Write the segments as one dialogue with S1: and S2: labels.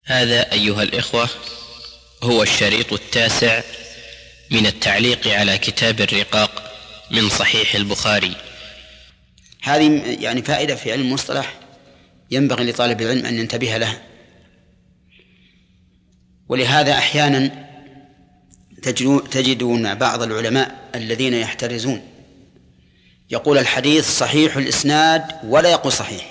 S1: هذا أيها الإخوة هو الشريط 9 من التعليق على كتاب الرقاق من صحيح البخاري.
S2: هذه يعني فائدة في علم المصطلح ينبغي لطالب العلم أن ينتبه لها، ولهذا أحيانا تجدون بعض العلماء الذين يحترزون يقول الحديث صحيح الإسناد ولا يقول صحيح،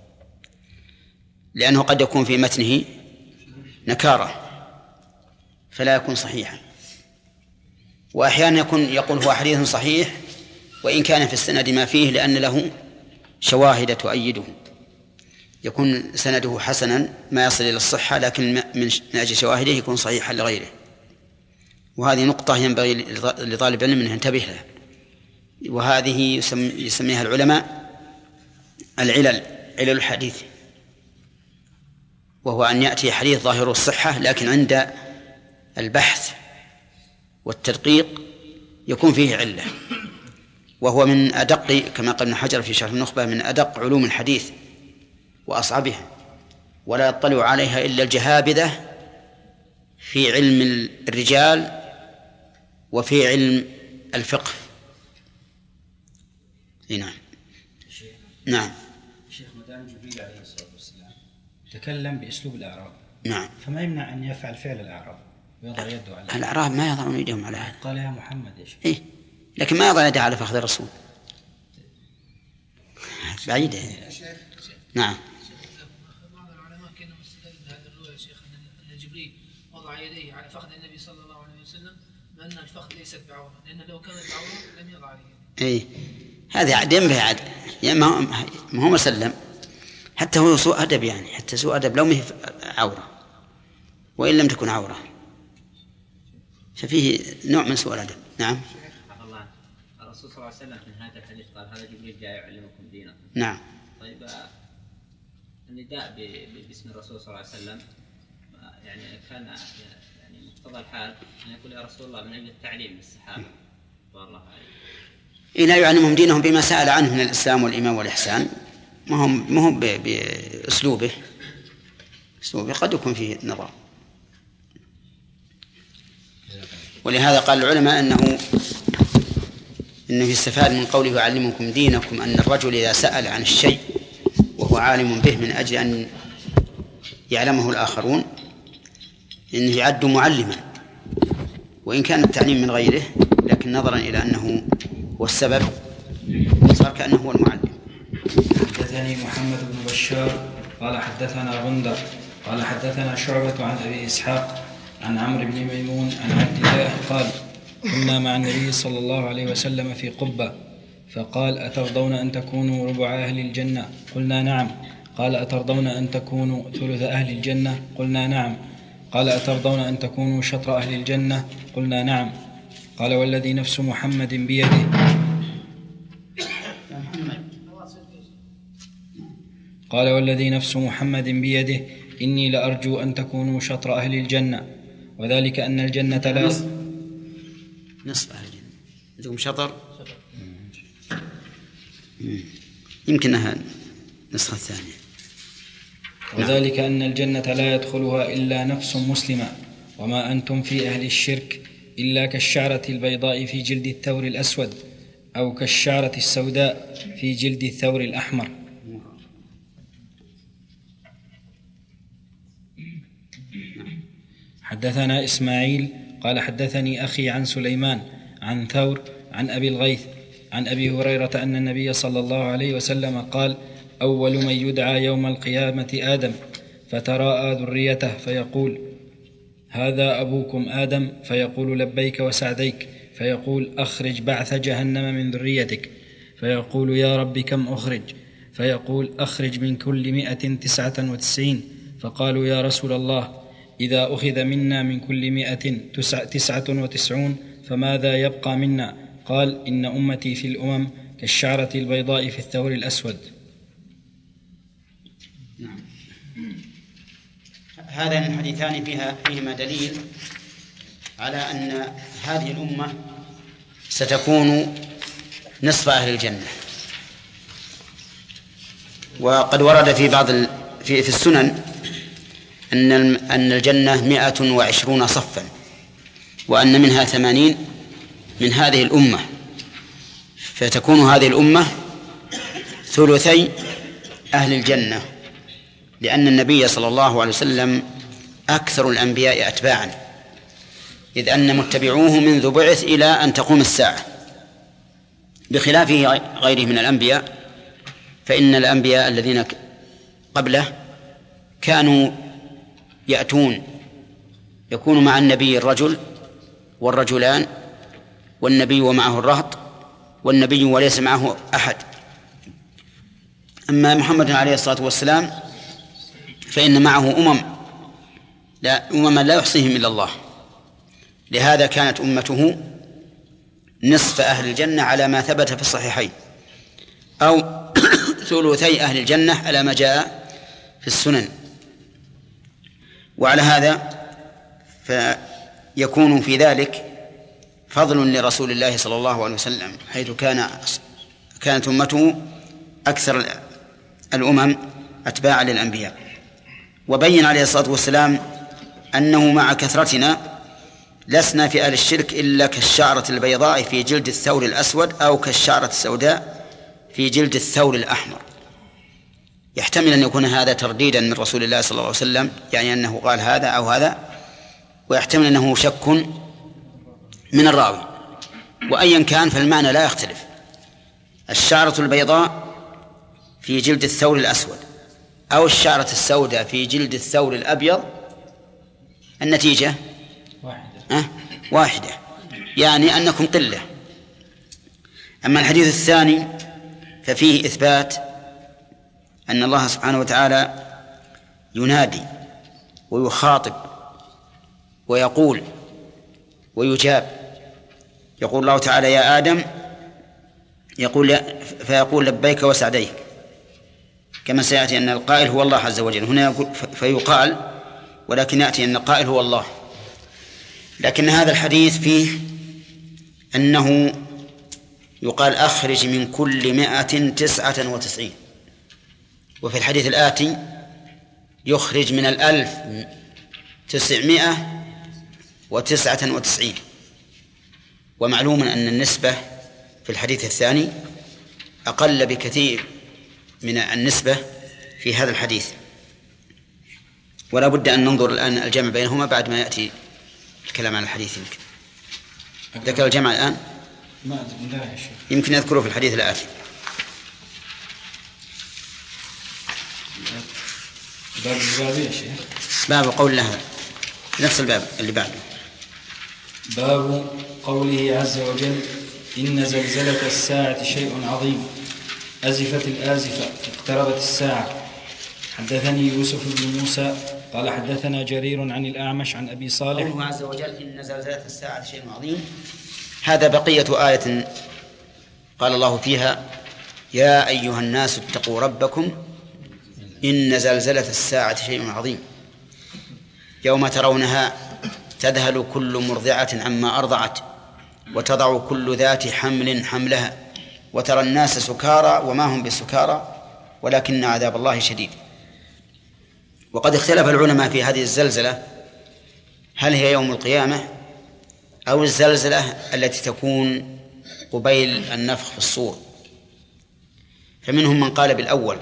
S2: لأنه قد يكون في متنه نكارة فلا يكون صحيحا، وأحيانا يقول هو حديث صحيح وإن كان في السند ما فيه لأن له شواهد تؤيده، يكون سنده حسنا ما يصل إلى الصحة لكن من أجل شواهده يكون صحيحا لغيره. وهذه نقطة ينبغي لطالب العلم أن ينتبه لها، وهذه يسميها العلماء علل الحديث، وهو أن يأتي حديث ظاهر الصحة لكن عند البحث والتدقيق يكون فيه علة، وهو من أدق كما قال ابن حجر في شرح النخبة من أدق علوم الحديث وأصعبها، ولا يطلع عليها إلا الجهابذة في علم الرجال وفي علم الفقه. نعم.
S3: نعم. شيخ مدام جبريل عليه الصلاة والسلام تكلم بأسلوب الأعراب.
S2: نعم.
S3: فما يمنع أن يفعل فعل الأعراب ويضع يده على
S2: الأعراب ما يضعون يدهم على هذا.
S3: قال يا محمد يا شيخ.
S2: إيه لكن ما يضع يده على فخذ الرسول بعيدة. نعم.
S4: بعض العلماء كانوا مستدلين بهذه الرواية يا شيخ أن جبريل وضع يديه على فخذ النبي صلى الله عليه وسلم بأن الفخذ ليست بعورة، لأن لو كانت بعورة لم يضع عليه.
S2: إيه هذا عدم به عد يعني ما هو مسلم، حتى هو سوء أدب، يعني حتى سوء أدب لو ما هي عورة وإن لم تكن عورة ففيه نوع من سوء الأدب. نعم.
S5: الله الرسول صلى الله عليه وسلم في هذا الحديث قال هذا جبريل جاء يعلمكم دينكم.
S2: نعم.
S5: طيب النداء باسم الرسول صلى الله عليه وسلم يعني كان يعني مقتضى الحال أن يقول يا رسول الله من أجل التعليم للصحابة رضي الله عليهم.
S2: لا يعلمهم دينهم بما سأل عنه من الإسلام والإيمان والإحسان، ما هم بأسلوبه، أسلوبه قد يكون فيه نظر. ولهذا قال العلماء أنه يستفاد من قوله يعلمكم دينكم أن الرجل إذا سأل عن الشيء وهو عالم به من أجل أن يعلمه الآخرون إنه يعد معلما، وإن كان التعليم من غيره لكن نظرا إلى أنه هو السبب صار كأنه هو المعلم.
S3: حدثني محمد بن بشار قال حدثنا غندر قال حدثنا شعبة عن أبي إسحاق عن عمرو بن ميمون عن عبد الله قال كنا مع النبي صلى الله عليه وسلم في قبة فقال أترضون أن تكونوا ربع أهل الجنة؟ قلنا نعم. قال أترضون أن تكونوا ثلث أهل الجنة؟ قلنا نعم. قال أترضون أن تكونوا شطر أهل الجنة؟ قلنا نعم. قال والذي نفس محمد بيده قال والذي نفس محمد بيده إني لأرجو أن تكونوا شطر أهل الجنة، وذلك أن الجنة لا
S2: نصف أهل الجنة عندكم شطر يمكنها نسخة ثانية.
S3: وذلك أن الجنة لا يدخلها إلا نفس مسلمة، وما أنتم في أهل الشرك إلا كالشعرة البيضاء في جلد الثور الأسود أو كالشعرة السوداء في جلد الثور الأحمر. حدثنا إسماعيل قال حدثني أخي عن سليمان عن ثور عن أبي الغيث عن أبي هريرة أن النبي صلى الله عليه وسلم قال أول من يدعى يوم القيامة آدم فتراءى ذريته فيقول هذا أبوكم آدم فيقول لبيك وسعديك فيقول أخرج بعث جهنم من ذريتك فيقول يا رب كم أخرج فيقول أخرج من كل 199 فقالوا يا رسول الله إذا أخذ منا من كل 199 فماذا يبقى منا؟ قال إن أمتي في الأمم كالشعرة البيضاء في الثور الأسود.
S2: هذان الحديثان فيهما دليل على أن هذه الأمة ستكون نصف أهل الجنة. وقد ورد في بعض في السنن أن الجنة 120 صفا، وأن منها 80 من هذه الأمة، فتكون هذه الأمة ثلثي أهل الجنة، لأن النبي صلى الله عليه وسلم أكثر الأنبياء أتباعا، إذ أن متبعوه منذ بعث إلى أن تقوم الساعة، بخلافه غيره من الأنبياء، فإن الأنبياء الذين قبله كانوا يكون مع النبي الرجل والرجلان، والنبي ومعه الرهط، والنبي وليس معه أحد. أما محمد عليه الصلاة والسلام فإن معه أمما لا يحصيهم إلا الله، لهذا كانت أمته نصف أهل الجنة على ما ثبت في الصحيحين، أو ثلثي أهل الجنة على ما جاء في السنن. وعلى هذا فيكون في ذلك فضل لرسول الله صلى الله عليه وسلم، حيث كانت أمته أكثر الأمم أتباعا للأنبياء. وبين عليه الصلاة والسلام أنه مع كثرتنا لسنا في أهل الشرك إلا كالشعرة البيضاء في جلد الثور الأسود، أو كالشعرة السوداء في جلد الثور الأحمر. يحتمل أن يكون هذا ترديدا من رسول الله صلى الله عليه وسلم، يعني أنه قال هذا أو هذا، ويحتمل أنه شك من الراوي، وأيا كان فالمعنى لا يختلف. الشعرة البيضاء في جلد الثور الأسود أو الشعرة السوداء في جلد الثور الأبيض، النتيجة واحدة، يعني أنكم قلة. أما الحديث الثاني ففيه إثبات أن الله سبحانه وتعالى ينادي ويخاطب ويقول ويجاب. يقول الله تعالى يا آدم، فيقول لبيك وسعديك، كما سيأتي أن القائل هو الله عز وجل. هنا يقول فيقال، ولكن يأتي أن القائل هو الله. لكن هذا الحديث فيه أنه يقال أخرج من كل 199، وفي الحديث الآتي يخرج من 1999. ومعلوم أن النسبة في الحديث الثاني أقل بكثير من النسبة في هذا الحديث، ولا بد أن ننظر الآن الجمع بينهما بعد ما يأتي الكلام عن الحديث. يمكن ذكر الجمع الآن، يمكن يذكره في الحديث الآتي. باب قول لها، نفس الباب اللي بعده،
S3: باب قوله عز وجل إن زلزلة الساعة شيء عظيم، أزفت الآزفة اقتربت الساعة. حدثني يوسف بن موسى قال حدثنا جرير عن الأعمش عن أبي صالح.
S2: قوله عز وجل إن زلزلة الساعة شيء عظيم، هذا بقية آية قال الله فيها يا أيها الناس اتقوا ربكم إن زلزلة الساعة شيء عظيم، يوم ترونها تذهل كل مرضعة عما أرضعت وتضع كل ذات حمل حملها وترى الناس سكارى وما هم بسكارى ولكن عذاب الله شديد. وقد اختلف العلماء في هذه الزلزلة، هل هي يوم القيامة أو الزلزلة التي تكون قبيل النفخ في الصور. فمنهم من قال بالأول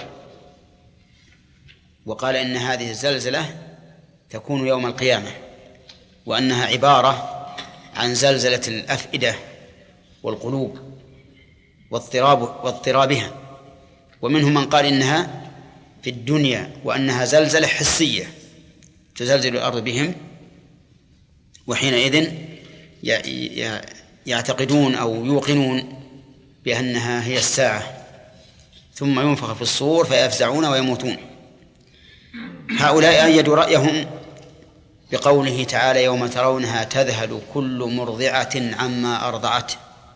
S2: وقال إن هذه الزلزلة تكون يوم القيامة، وأنها عبارة عن زلزلة الأفئدة والقلوب واضطرابها. ومنهم من قال إنها في الدنيا، وأنها زلزلة حسية تزلزل الأرض بهم، وحينئذ يعتقدون أو يوقنون بأنها هي الساعة، ثم ينفخ في الصور فيفزعون ويموتون. هؤلاء أيدوا رأيهم بقوله تعالى يوم ترونها تذهل كل مرضعة عما أرضعت،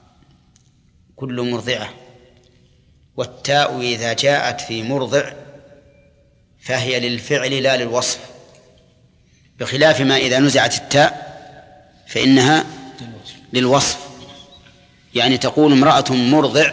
S2: كل مرضعة، والتاء إذا جاءت في مرضع فهي للفعل لا للوصف، بخلاف ما إذا نزعت التاء فإنها للوصف. يعني تقول امرأة مرضع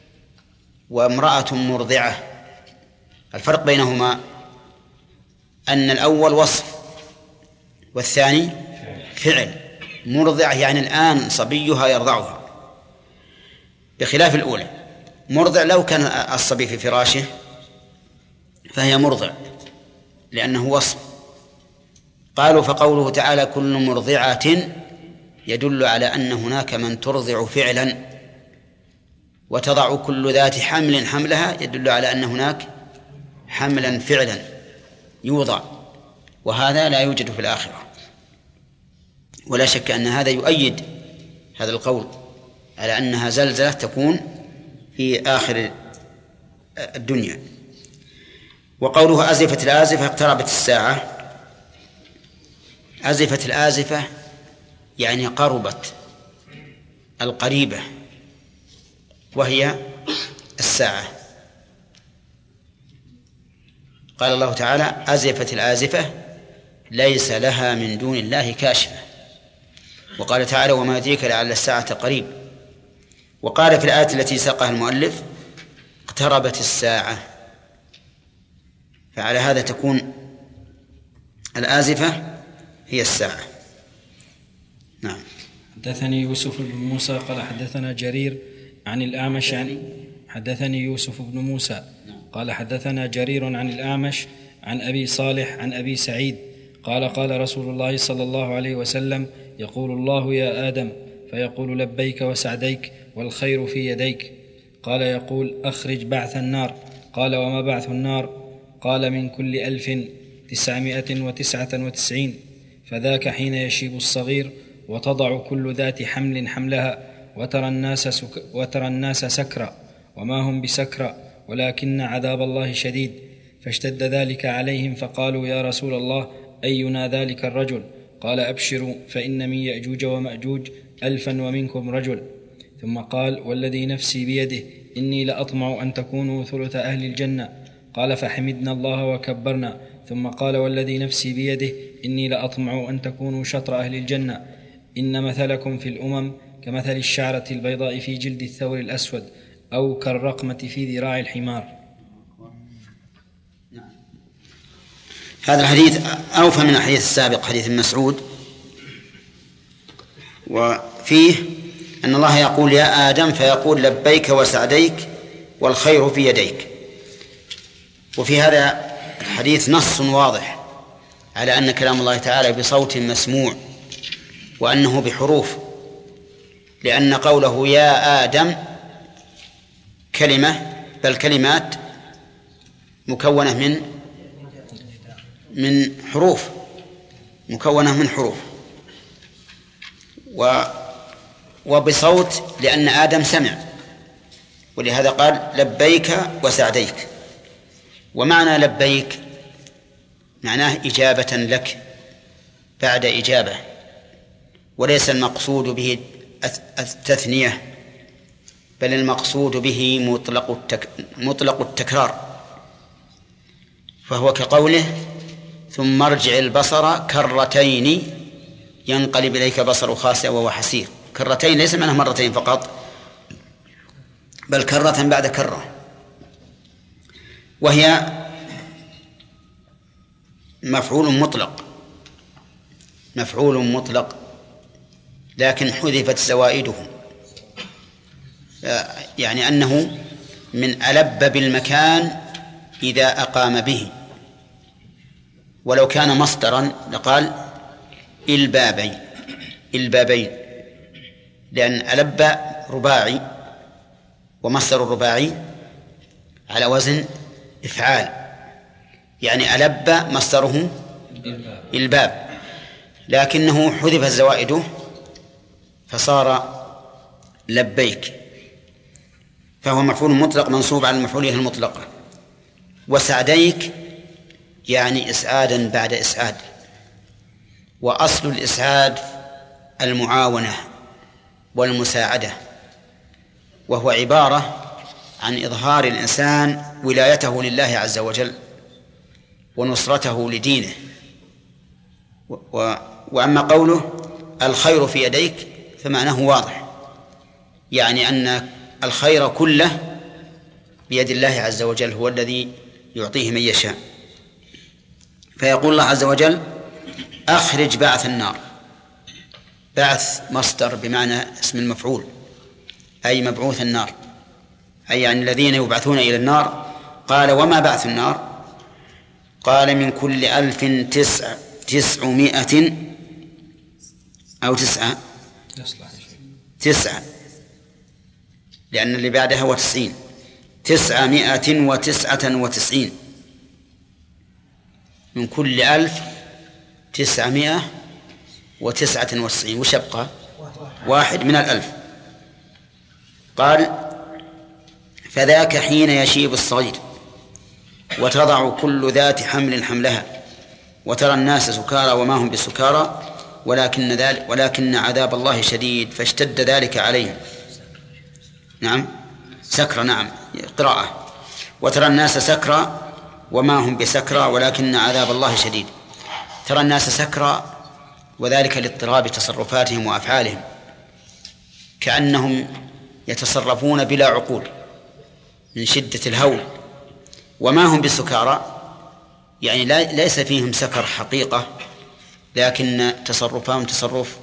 S2: وامرأة مرضعة، الفرق بينهما أن الأول وصف والثاني فعل. مرضعة يعني الآن صبيها يرضعها، بخلاف الأولى. مرضع لو كان الصبي في فراشه فهي مرضع لأنه وصف. قالوا فقوله تعالى كل مرضعة يدل على أن هناك من ترضع فعلا، وتضع كل ذات حمل حملها يدل على أن هناك حملا فعلا يوضع، وهذا لا يوجد في الآخرة. ولا شك أن هذا يؤيد هذا القول على أنها زلزلة تكون في آخر الدنيا. وقوله أزفت الآزفة اقتربت الساعة. أزفت الآزفة يعني قربت القريبة، وهي الساعة. قال الله تعالى أزفت الآزفة ليس لها من دون الله كاشفة. وقال تعالى وما يدريك لعل الساعة قريب. وقال في الآية التي ساقها المؤلف اقتربت الساعة، فعلى هذا تكون الآزفة هي الساعة. نعم.
S3: حدثني يوسف بن موسى قال حدثنا جرير عن الأعمش حدثني يوسف بن موسى قال حدثنا جرير عن الأعمش عن أبي صالح عن أبي سعيد قال قال رسول الله صلى الله عليه وسلم يقول الله يا آدم فيقول لبيك وسعديك والخير في يديك. قال يقول أخرج بعث النار. قال وما بعث النار؟ قال من كل 1999 فذاك حين يشيب الصغير وتضع كل ذات حمل حملها وترى الناس سكرى وما هم بسكرى ولكن عذاب الله شديد. فاشتد ذلك عليهم فقالوا يا رسول الله أينا ذلك الرجل؟ قال أبشروا فإن من يأجوج ومأجوج 1000 ومنكم رجل. ثم قال والذي نفسي بيده إني لأطمع أن تكونوا ثلث أهل الجنة. قال فحمدنا الله وكبرنا. ثم قال والذي نفسي بيده إني لأطمع أن تكونوا شطر أهل الجنة. إن مثلكم في الأمم كمثل الشعرة البيضاء في جلد الثور الأسود أو كالرقمة في ذراع الحمار.
S2: هذا الحديث أوفى من الحديث السابق حديث مسعود، وفيه أن الله يقول يا آدم فيقول لبيك وسعديك والخير في يديك. وفي هذا الحديث نص واضح على أن كلام الله تعالى بصوت مسموع وأنه بحروف، لأن قوله يا آدم كلمة بل كلمات مكونة من حروف وبصوت لأن آدم سمع، ولهذا قال لبيك وسعديك. ومعنى لبيك معناه إجابة لك بعد إجابة، وليس المقصود به التثنية، بل المقصود به مطلق التكرار، فهو كقوله ثم ارجع البصر كرتين ينقلب إليك بصر خاسئ وهو حسير. كرتين ليس معناه مرتين فقط، بل كرة بعد كرة، وهي مفعول مطلق لكن حذفت زوائده، يعني أنه من ألب بالمكان إذا أقام به. ولو كان مصدرا لقال البابين، لأن ألب رباعي، ومصدر الرباعي على وزن إفعال، يعني ألب مصدره الباب، لكنه حذف زوائده فصار لبيك، فهو مفعول مطلق منصوب على المفعولية المطلقة. وسعديك يعني إسعادا بعد إسعاد، وأصل الإسعاد المعاونة والمساعدة، وهو عبارة عن إظهار الإنسان ولايته لله عز وجل ونصرته لدينه. وأما قوله الخير في يديك فمعناه واضح، يعني أن الخير كله بيد الله عز وجل، هو الذي يعطيه من يشاء. فيقول الله عز وجل أخرج بعث النار. بعث مصدر بمعنى اسم المفعول، أي مبعوث النار، أي يعني الذين يبعثون إلى النار. قال وما بعث النار؟ قال من كل 1900 أو 9 لأن اللي بعدها هو 90. 999 من كل 1999. وش يبقى؟ 1 من 1000. قال فذاك حين يشيب الصغير وتضع كل ذات حمل حملها وترى الناس سكارى وما هم بسكارى ولكن عذاب الله شديد فاشتد ذلك عليهم. نعم سكرى، نعم قراءة. وترى الناس سكرى وما هم بسكرى ولكن عذاب الله شديد. ترى الناس سكرى وذلك لاضطراب تصرفاتهم وأفعالهم، كأنهم يتصرفون بلا عقول من شدة الهول. وما هم بسكارى يعني ليس فيهم سكر حقيقة، لكن تصرفهم تصرف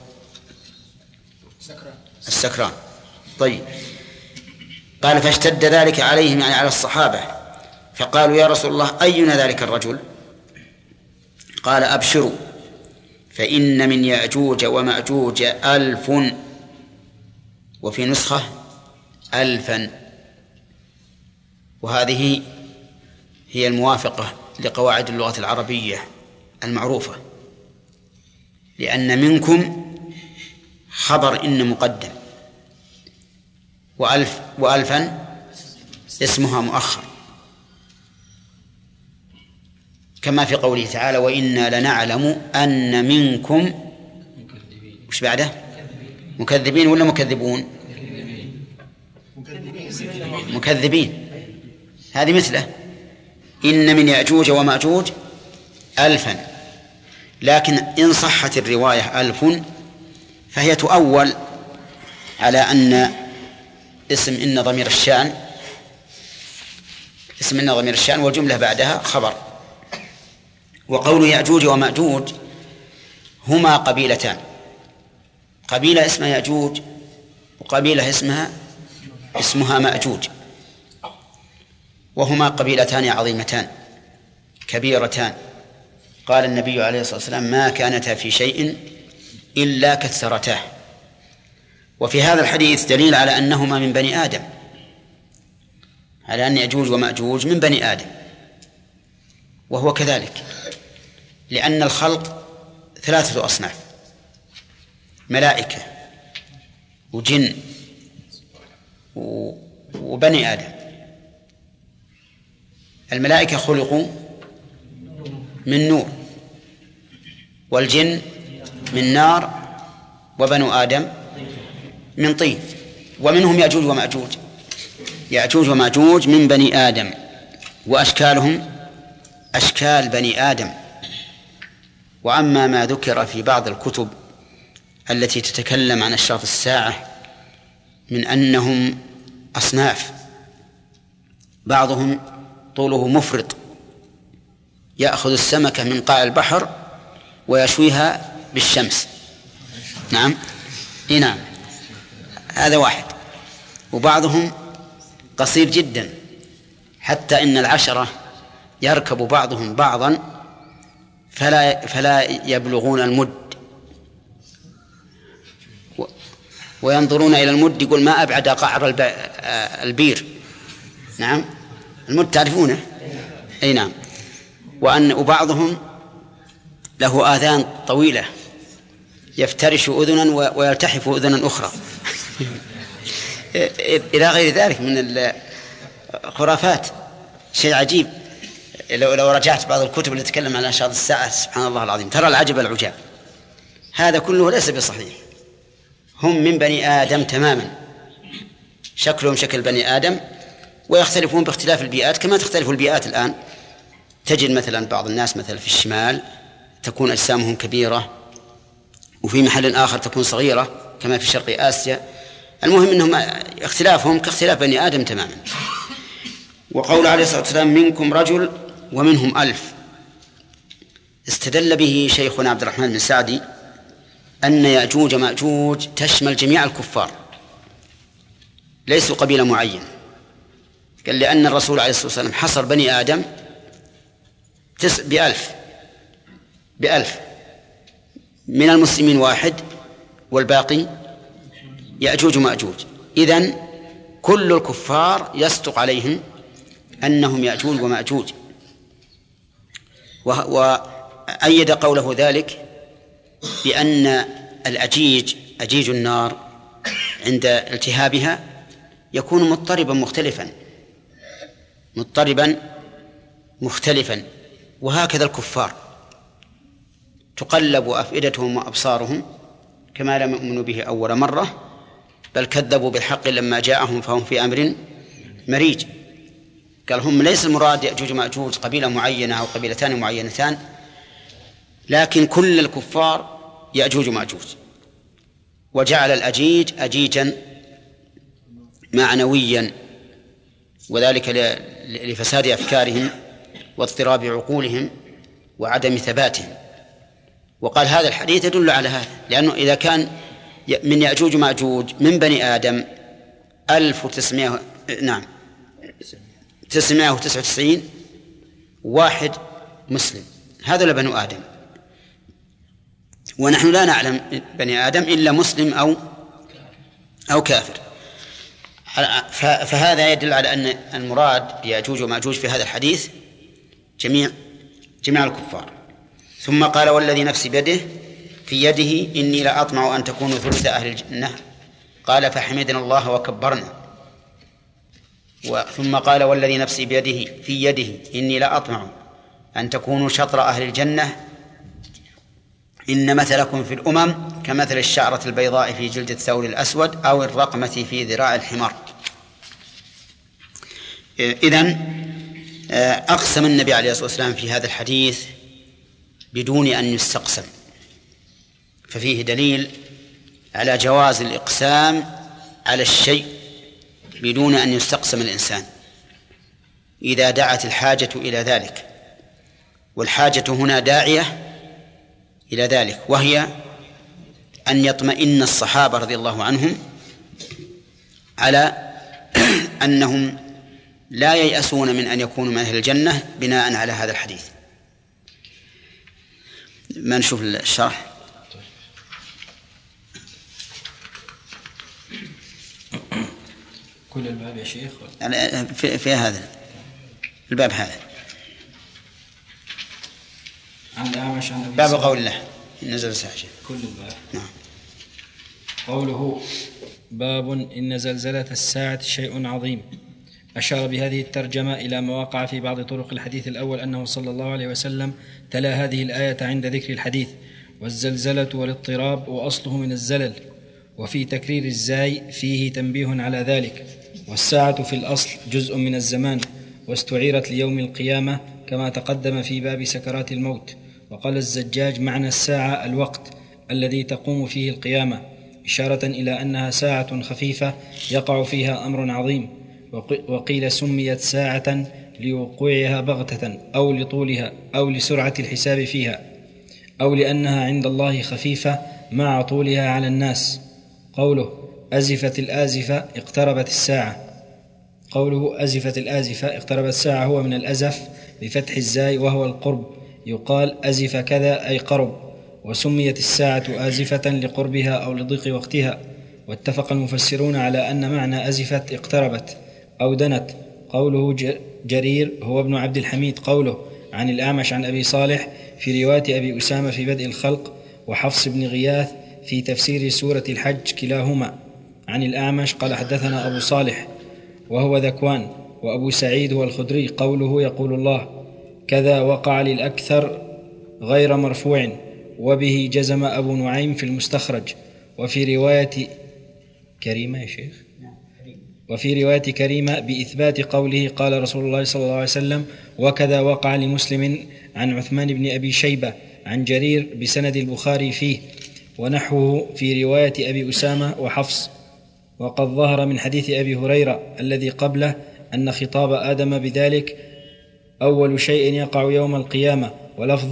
S2: السكران. طيب قال فاشتد ذلك عليهم يعني على الصحابة، فقالوا يا رسول الله أينا ذلك الرجل؟ قال أبشروا فإن من يأجوج ومأجوج 1000 وفي نسخة 1000. وهذه هي الموافقة لقواعد اللغة العربية المعروفة، لأن منكم خبر إن مقدم، وألفا اسمها مؤخر، كما في قوله تعالى وإنا لنعلم أن منكم وش بعده مكذبين ولا مكذبون؟ مكذبين. هذه مثله إن من يأجوج ومأجوج 1000. لكن إن صحت الرواية 1000 فهي تؤول على أن اسم إن ضمير الشأن والجملة بعدها خبر. وقول يأجوج ومأجوج هما قبيلتان، قبيلة اسمها يأجوج وقبيلة اسمها مأجوج، وهما قبيلتان عظيمتان كبيرتان. قال النبي عليه الصلاة والسلام ما كانتا في شيء إلا كثرتاه. وفي هذا الحديث دليل على أنهما من بني آدم، على أن يأجوج ومأجوج من بني آدم، وهو كذلك، لأن الخلق 3 أصناف: ملائكة وجن وبني آدم. الملائكة خلقوا من نور، والجن من نار، وبنو آدم من طين. ومنهم يأجوج ومأجوج. يأجوج ومأجوج من بني آدم، وأشكالهم أشكال بني آدم. وأما ما ذكر في بعض الكتب التي تتكلم عن أشراط الساعة من أنهم أصناف، بعضهم طوله مفرط يأخذ السمكة من قاع البحر ويشويها بالشمس. نعم نعم، هذا واحد. وبعضهم قصير جدا حتى إن العشرة يركب بعضهم بعضا فلا يبلغون المد، وينظرون إلى المد يقول ما أبعد قعر البير. نعم المد تعرفونه؟ أي نعم. وبعضهم له آذان طويلة يفترش أذنا ويلتحف أذنا أخرى إلى غير ذلك من الخرافات. شيء عجيب. لو رجعت بعض الكتب اللي تتكلم عن أشراط الساعة سبحان الله العظيم ترى العجب العجاب. هذا كله ليس بصحيح. هم من بني آدم تماما، شكلهم شكل بني آدم، ويختلفون باختلاف البيئات كما تختلف البيئات الآن. تجد مثلا بعض الناس مثلا في الشمال تكون أجسامهم كبيرة، وفي محل آخر تكون صغيرة كما في شرق آسيا. المهم أنهم اختلافهم كاختلاف بني آدم تماما. وقول عليه الصلاة والسلام منكم رجل ومنهم 1000، استدل به شيخنا عبد الرحمن بن سعدي أن يأجوج مأجوج تشمل جميع الكفار ليسوا قبيلة معين. قال لأن الرسول عليه الصلاة والسلام حصر بني آدم بألف من المسلمين 1 والباقي يأجوج مأجوج. إذن كل الكفار يصدق عليهم أنهم يأجوج ومأجوج. وأيد قوله ذلك بأن أجيج النار عند التهابها يكون مضطربا مختلفا، وهكذا الكفار تقلب أفئدتهم وأبصارهم كما لم يؤمنوا به أول مرة، بل كذبوا بالحق لما جاءهم فهم في أمر مريج. قال هم ليس المراد يأجوج مأجوج قبيلة معينة أو قبيلتان معينتان، لكن كل الكفار يأجوج مأجوج. وجعل الأجيج أجيجا معنويا، وذلك لفساد أفكارهم واضطراب عقولهم وعدم ثباتهم. وقال هذا الحديث يدل على هذا، لأنه إذا كان من يأجوج مأجوج من بني آدم 999 واحد مسلم، هذا لبنو آدم، ونحن لا نعلم بني آدم إلا مسلم أو كافر. فهذا يدل على أن المراد بيأجوج ومأجوج في هذا الحديث جميع الكفار. ثم قال والذي نفسي بيده في يده إني لأطمع أن تكونوا ثلث أهل الجنة، قال فحمدنا الله وكبرنا. ثم قال والذي نفسي بيده في يده إني لأطمع أن تكونوا شطر أهل الجنة، إن مثلكم في الأمم كمثل الشعرة البيضاء في جلد الثور الأسود أو الرقمة في ذراع الحمار. إذن أقسم النبي عليه الصلاة والسلام في هذا الحديث بدون أن يستقسم، ففيه دليل على جواز الإقسام على الشيء بدون أن يستقسم الإنسان إذا دعت الحاجة إلى ذلك، والحاجة هنا داعية إلى ذلك، وهي أن يطمئن الصحابة رضي الله عنهم على أنهم لا ييأسون من أن يكونوا من أهل الجنة بناء على هذا الحديث. ما نشوف الشرح.
S3: كل الباب يا شيخ
S2: في هذا الباب، هذا
S3: عن الأعمش عن أبي
S2: باب قول الله نزل ساعة
S3: كل الباب.
S2: نعم.
S3: قوله باب إن زلزلة الساعة شيء عظيم. أشار بهذه الترجمة إلى ما وقع في بعض طرق الحديث الأول أنه صلى الله عليه وسلم تلا هذه الآية عند ذكر الحديث، والزلزلة والاضطراب وأصله من الزلل، وفي تكرير الزاي فيه تنبيه على ذلك. والساعة في الأصل جزء من الزمان، واستعيرت ليوم القيامة كما تقدم في باب سكرات الموت. وقال الزجاج معنى الساعة الوقت الذي تقوم فيه القيامة، إشارة إلى أنها ساعة خفيفة يقع فيها أمر عظيم. وقيل سميت ساعة لوقوعها بغتة أو لطولها أو لسرعة الحساب فيها أو لأنها عند الله خفيفة مع طولها على الناس. قوله أزفت الآزفة اقتربت الساعة. قوله أزفت الآزفة اقتربت الساعة هو من الأزف بفتح الزاي وهو القرب، يقال أزف كذا أي قرب. وسميت الساعة آزفة لقربها أو لضيق وقتها. واتفق المفسرون على أن معنى أزفت اقتربت أو دنت. قوله جرير هو ابن عبد الحميد. قوله عن الأعمش عن أبي صالح في رواية أبي أسامة في بدء الخلق، وحفص بن غياث في تفسير سورة الحج كلاهما عن الأعمش قال حدثنا أبو صالح وهو ذكوان، وأبو سعيد هو الخدري. قوله يقول الله كذا وقع للأكثر غير مرفوع، وبه جزم أبو نعيم في المستخرج. وفي رواية كريمة يا شيخ، وفي رواية كريمة بإثبات قوله قال رسول الله صلى الله عليه وسلم وكذا وقع لمسلم عن عثمان بن أبي شيبة عن جرير بسند البخاري فيه، ونحوه في رواية أبي أسامة وحفص. وقد ظهر من حديث أبي هريرة الذي قبله أن خطاب آدم بذلك أول شيء يقع يوم القيامة، ولفظه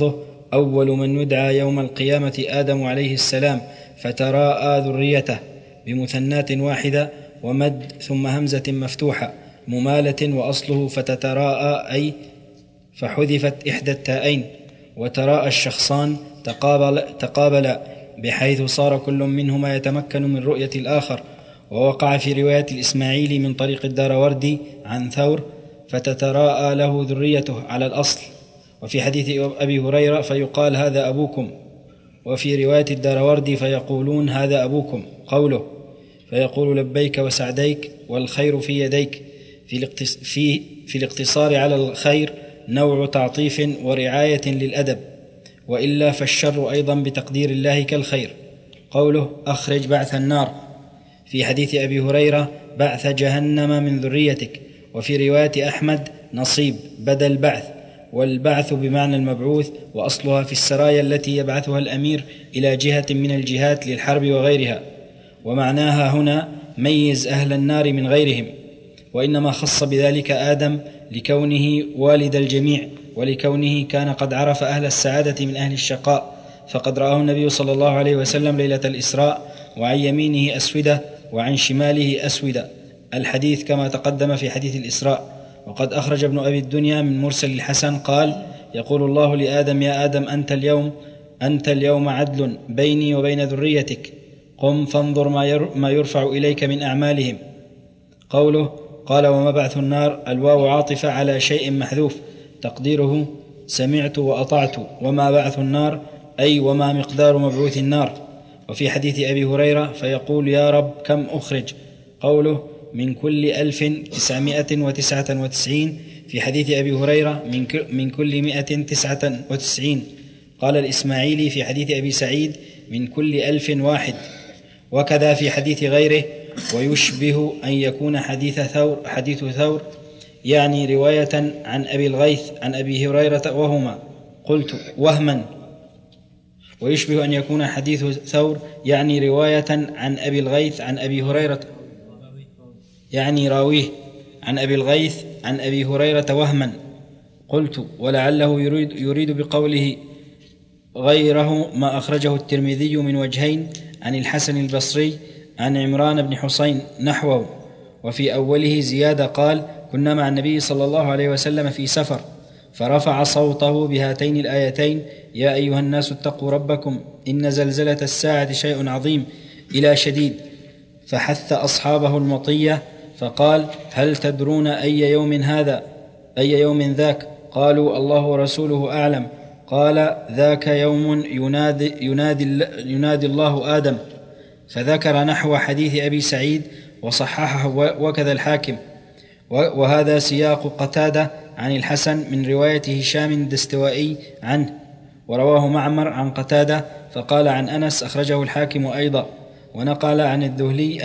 S3: أول من يدعى يوم القيامة آدم عليه السلام فتراءى ذريته بمثنات واحدة ومد ثم همزة مفتوحة ممالة وأصله فتتراءى أي فحذفت إحدى التاءين. وتراءى الشخصان تقابلا بحيث صار كل منهما يتمكن من رؤية الآخر. ووقع في رواية الإسماعيلي من طريق الداروردي عن ثور فتتراءى له ذريته على الأصل. وفي حديث أبي هريرة فيقال هذا أبوكم. وفي رواية الداروردي فيقولون هذا أبوكم قوله فيقول لبيك وسعديك والخير في يديك. في الاقتصار على الخير نوع تعطيف ورعاية للأدب، وإلا فالشر أيضا بتقدير الله كالخير. قوله أخرج بعث النار. في حديث أبي هريرة بعث جهنم من ذريتك. وفي رواية أحمد نصيب بدل بعث، والبعث بمعنى المبعوث، وأصلها في السرايا التي يبعثها الأمير إلى جهة من الجهات للحرب وغيرها. ومعناها هنا ميز أهل النار من غيرهم، وإنما خص بذلك آدم لكونه والد الجميع، ولكونه كان قد عرف أهل السعادة من أهل الشقاء. فقد رآه النبي صلى الله عليه وسلم ليلة الإسراء، وعن يمينه أسودة وعن شماله أسودة، الحديث كما تقدم في حديث الإسراء. وقد أخرج ابن أبي الدنيا من مرسل الحسن قال يقول الله لآدم يا آدم أنت اليوم عدل بيني وبين ذريتك، قم فانظر ما يرفع إليك من أعمالهم. قوله قال وما بعث النار الواو عاطفة على شيء محذوف تقديره سمعت وأطعت، وما بعث النار أي وما مقدار مبعوث النار. وفي حديث أبي هريرة فيقول يا رب كم أخرج. قوله من كل 1999. في حديث أبي هريرة من كل 199. قال الإسماعيلي في حديث أبي سعيد من كل 1001. وكذا في حديث غيره ويشبه أن يكون حديث ثور يعني رواية عن أبي الغيث عن أبي هريرة وهما قلت وهما. ويشبه أن يكون حديث ثور يعني رواية عن أبي الغيث عن أبي هريرة يعني راويه عن أبي الغيث عن أبي هريرة وهما. قلت ولعله يريد بقوله غيره ما أخرجه الترمذي من وجهين عن الحسن البصري عن عمران بن حسين نحوه. وفي أوله زيادة قال كنا مع النبي صلى الله عليه وسلم في سفر فرفع صوته بهاتين الآيتين يا أيها الناس اتقوا ربكم إن زلزلة الساعة شيء عظيم إلى شديد، فحث أصحابه المطية فقال هل تدرون أي يوم ذاك؟ قالوا الله ورسوله أعلم. قال ذاك يوم ينادي الله آدم، فذكر نحو حديث أبي سعيد وصححه وكذا الحاكم. وهذا سياق قتادة عن الحسن من رواية هشام الدستوائي عنه، ورواه معمر عن قتادة فقال عن أنس أخرجه الحاكم أيضا. ونقل عن الذهلي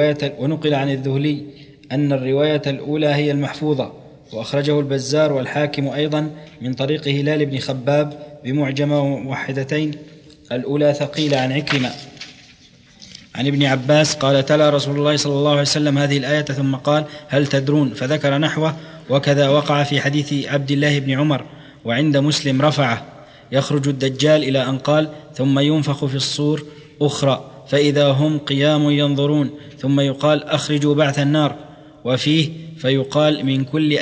S3: أن الرواية الأولى هي المحفوظة، وأخرجه البزار والحاكم أيضا من طريق هلال بن خباب بمعجمة وموحدتين، الأولى ثقيلة عن عكرمة عن ابن عباس قال تلا رسول الله صلى الله عليه وسلم هذه الآية ثم قال هل تدرون، فذكر نحوه. وكذا وقع في حديث عبد الله بن عمر، وعند مسلم رفعه يخرج الدجال إلى أن قال ثم ينفخ في الصور أخرى فإذا هم قيام ينظرون، ثم يقال أخرجوا بعث النار، وفيه فيقال من كل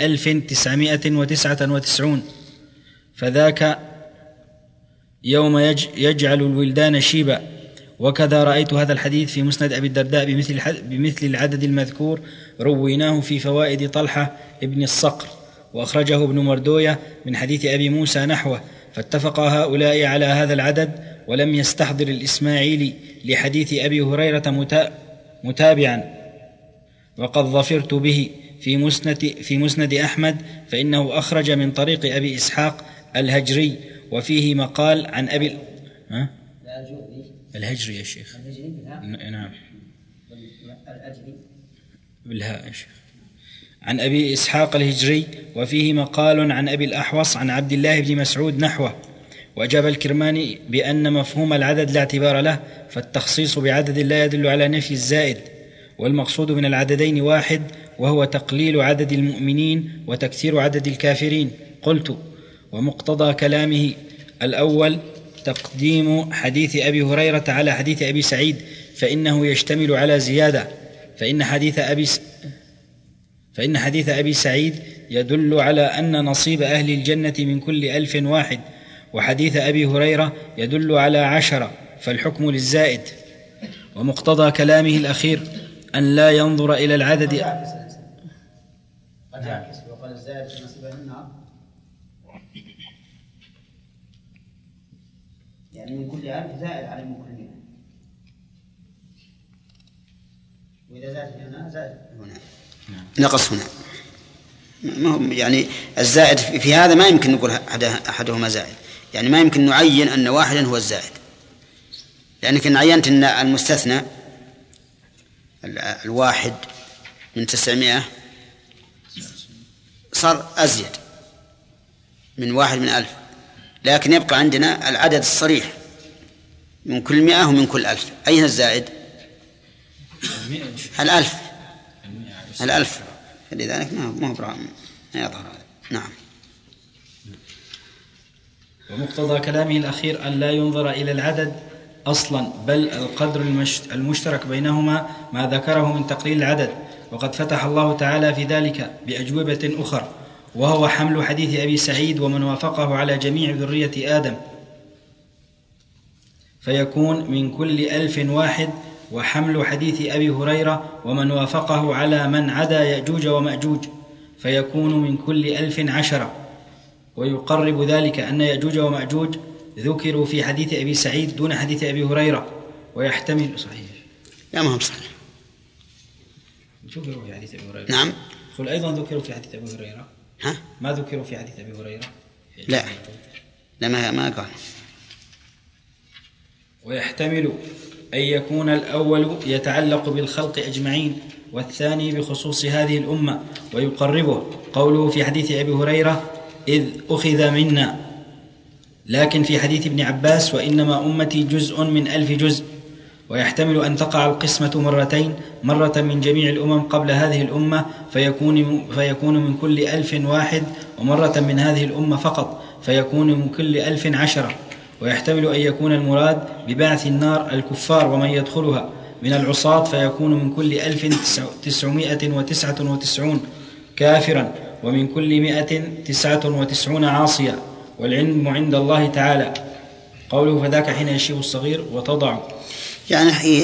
S3: 1999 فذاك يوم يجعل الولدان شيبا. وكذا رأيت هذا الحديث في مسند أبي الدرداء بمثل العدد المذكور، رويناه في فوائد طلحة ابن الصقر، وأخرجه ابن مردوية من حديث أبي موسى نحوه، فاتفق هؤلاء على هذا العدد، ولم يستحضر الإسماعيلي لحديث أبي هريرة متابعا. وقد ظفرت به في مسند أحمد، فإنه أخرج من طريق أبي إسحاق الهجري، وفيه مقال عن أبي الهجري يا شيخ. نعم بالهاء يا شيخ. عن أبي إسحاق الهجري، وفيه مقال عن أبي الأحوص عن عبد الله بن مسعود نحوه. وأجاب الكرماني بأن مفهوم العدد لا اعتبار له، فالتخصيص بعدد لا يدل على نفي الزائد، والمقصود من العددين واحد، وهو تقليل عدد المؤمنين وتكثير عدد الكافرين. قلت ومقتضى كلامه الأول تقديم حديث أبي هريرة على حديث أبي سعيد، فإنه يشتمل على زيادة، فإن حديث أبي سعيد يدل على أن نصيب أهل الجنة من كل 1000 واحد، وحديث أبي هريرة يدل على 10، فالحكم للزائد. ومقتضى كلامه الأخير أن لا ينظر إلى العدد.
S2: وقال الزائد في نصيب أهل النار، يعني من كل 1000 زائد على من كل 100، وإذا زاد هنا زاد هنا نقص هنا. يعني الزائد في هذا ما يمكن نقول أحدهما زائد، يعني ما يمكن نعين أن واحدا هو الزائد، لأنك إن عينت أن المستثنى الواحد من 900 صار أزيد من 1 من 1000، لكن يبقى عندنا العدد الصريح من كل 100 ومن كل 1000. أين الزائد؟ 1000. لذلك ما هو ما يظهر هذا. نعم.
S3: ومقتضى كلامه الأخير أن لا ينظر إلى العدد أصلا، بل القدر المشترك بينهما ما ذكره من تقليل العدد، وقد فتح الله تعالى في ذلك بأجوبة أخرى، وهو حمل حديث أبي سعيد ومن وافقه على جميع ذرية آدم، فيكون من كل 1000 واحد، وحمل حديث أبي هريرة ومن وافقه على من عدا يأجوج ومأجوج، فيكون من كل 1000 10. ويقرب ذلك أن يأجوج ومأجوج ذكروا في حديث أبي سعيد دون حديث أبي هريرة، ويحتمل صحيح.
S2: لا ما هم صحيح.
S3: ذكروا في حديث أبي هريرة.
S2: نعم.
S3: قل أيضا ذكروا في حديث أبي هريرة. ما ذكروا في حديث أبي هريرة؟
S2: لا ما قال.
S3: ويحتمل أن يكون الأول يتعلق بالخلق أجمعين، والثاني بخصوص هذه الأمة، ويقربه قوله في حديث أبي هريرة إذ أخذ منا، لكن في حديث ابن عباس وإنما أمتي جزء من 1000 جزء. ويحتمل أن تقع القسمة مرتين، مرة من جميع الأمم قبل هذه الأمة فيكون من كل 1000 واحد، ومرة من هذه الأمة فقط فيكون من كل 1000 10. ويحتمل أن يكون المراد ببعث النار الكفار ومن يدخلها من العصاة، فيكون من كل 1999 كافرا، ومن كل 199 عاصيا، والعلم عند الله تعالى. قوله فذاك حين يشيب الصغير وتضع،
S2: يعني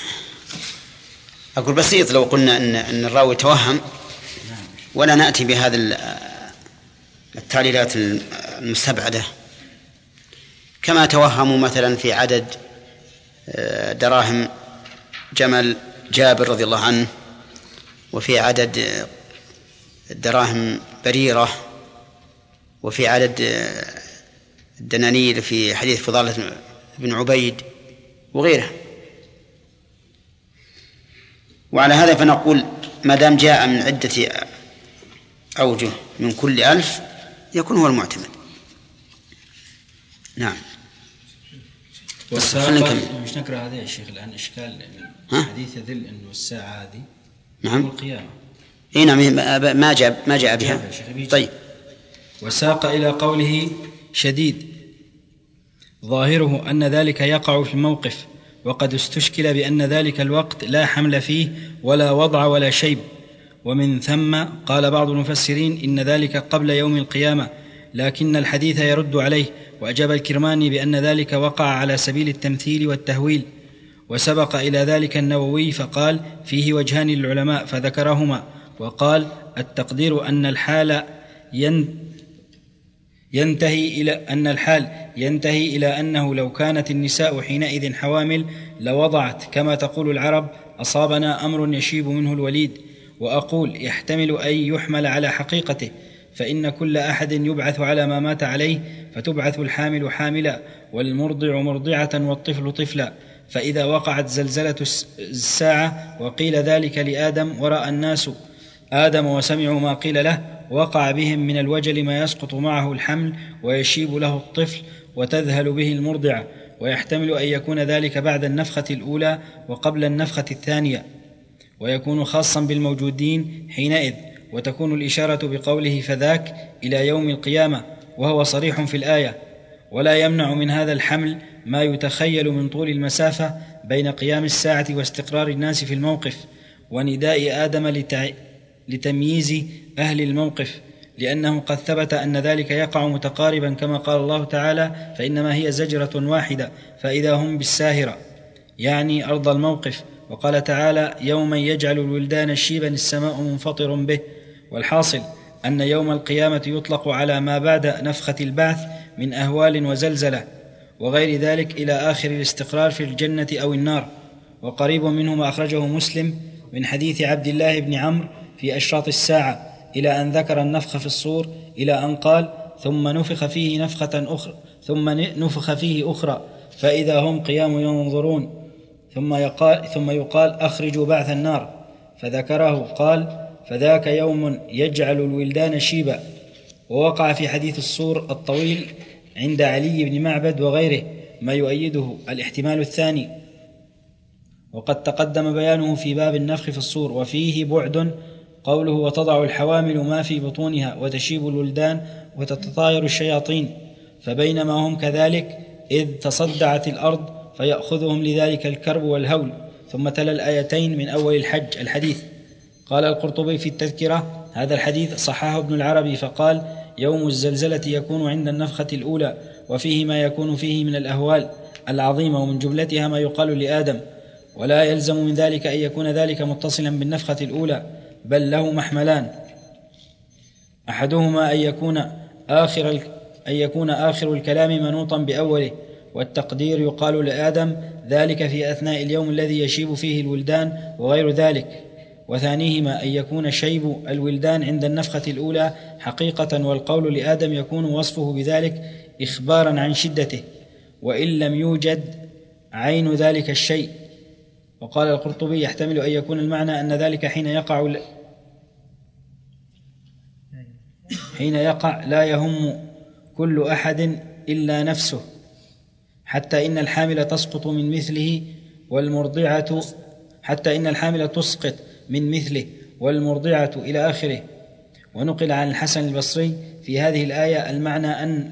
S2: أقول بسيط لو قلنا أن الراوي توهم، ولا نأتي بهذا التعليلات المستبعدة، كما توهموا مثلا في عدد دراهم جمل جابر رضي الله عنه، وفي عدد دراهم بريرة، وفي عدد الدنانير في حديث فضالة بن عبيد وغيره. وعلى هذا فنقول ما دام جاء من عدة أوجه من كل 1000 يكون هو المعتمد. نعم.
S3: مش نقرأ هذا يا شيخ الآن إشكال حديث يدل أنه الساعة هذه
S2: نعم
S3: القيامة.
S2: إيه نعم ما جاء بها. طيب.
S3: وساق إلى قوله شديد ظاهره أن ذلك يقع في الموقف، وقد استشكل بأن ذلك الوقت لا حمل فيه ولا وضع ولا شيب، ومن ثم قال بعض المفسرين إن ذلك قبل يوم القيامة، لكن الحديث يرد عليه. وأجاب الكرماني بأن ذلك وقع على سبيل التمثيل والتهويل. وسبق إلى ذلك النووي فقال فيه وجهان للعلماء فذكرهما، وقال التقدير أن الحال ينتهي إلى أنه لو كانت النساء حينئذ حوامل لوضعت، كما تقول العرب أصابنا أمر يشيب منه الوليد. وأقول يحتمل أن يحمل على حقيقته، فإن كل أحد يبعث على ما مات عليه، فتبعث الحامل حاملا، والمرضع مرضعة، والطفل طفلا. فإذا وقعت زلزلة الساعة وقيل ذلك لآدم ورأى الناس آدم وسمعوا ما قيل له، وقع بهم من الوجل ما يسقط معه الحمل ويشيب له الطفل وتذهل به المرضعة. ويحتمل أن يكون ذلك بعد النفخة الأولى وقبل النفخة الثانية، ويكون خاصا بالموجودين حينئذ. وتكون الإشارة بقوله فذاك إلى يوم القيامة، وهو صريح في الآية. ولا يمنع من هذا الحمل ما يتخيل من طول المسافة بين قيام الساعة واستقرار الناس في الموقف ونداء آدم لتمييز أهل الموقف، لأنه قد ثبت أن ذلك يقع متقاربا كما قال الله تعالى: فإنما هي زجرة واحدة فإذا هم بالساهرة، يعني أرض الموقف. وقال تعالى: يوما يجعل الولدان شيبا السماء منفطر به. والحاصل أن يوم القيامة يطلق على ما بعد نفخة البعث من أهوال وزلزلة وغير ذلك إلى آخر الاستقرار في الجنة أو النار. وقريب منه ما أخرجه مسلم من حديث عبد الله بن عمرو في أشراط الساعة إلى أن ذكر النفخ في الصور إلى أن قال: ثم نفخ فيه أخرى فإذا هم قيام ينظرون، ثم يقال: أخرجوا بعث النار، فذكره قال: فذاك يوم يجعل الولدان شيبا. ووقع في حديث الصور الطويل عند علي بن معبد وغيره ما يؤيده الاحتمال الثاني، وقد تقدم بيانه في باب النفخ في الصور. وفيه بعد قوله: وتضع الحوامل ما في بطونها وتشيب الولدان وتتطاير الشياطين، فبينما هم كذلك إذ تصدعت الأرض فيأخذهم لذلك الكرب والهول. ثم تلا الآيتين من أول الحج الحديث. قال القرطبي في التذكرة: هذا الحديث صححه ابن العربي فقال: يوم الزلزلة يكون عند النفخة الأولى، وفيه ما يكون فيه من الأهوال العظيمة، ومن جملتها ما يقال لآدم، ولا يلزم من ذلك أن يكون ذلك متصلا بالنفخة الأولى، بل له محملان: أحدهما أن يكون آخر الكلام منوطا بأوله، والتقدير يقال لآدم ذلك في أثناء اليوم الذي يشيب فيه الولدان وغير ذلك. وثانيهما أن يكون شيب الولدان عند النفخة الأولى حقيقة، والقول لآدم يكون وصفه بذلك إخبارا عن شدته، وإن لم يوجد عين ذلك الشيء. وقال القرطبي: يحتمل أن يكون المعنى أن ذلك حين يقع لا يهم كل أحد إلا نفسه، حتى إن الحامل تسقط من مثله والمرضعة إلى آخره. ونقل عن الحسن البصري في هذه الآية المعنى أن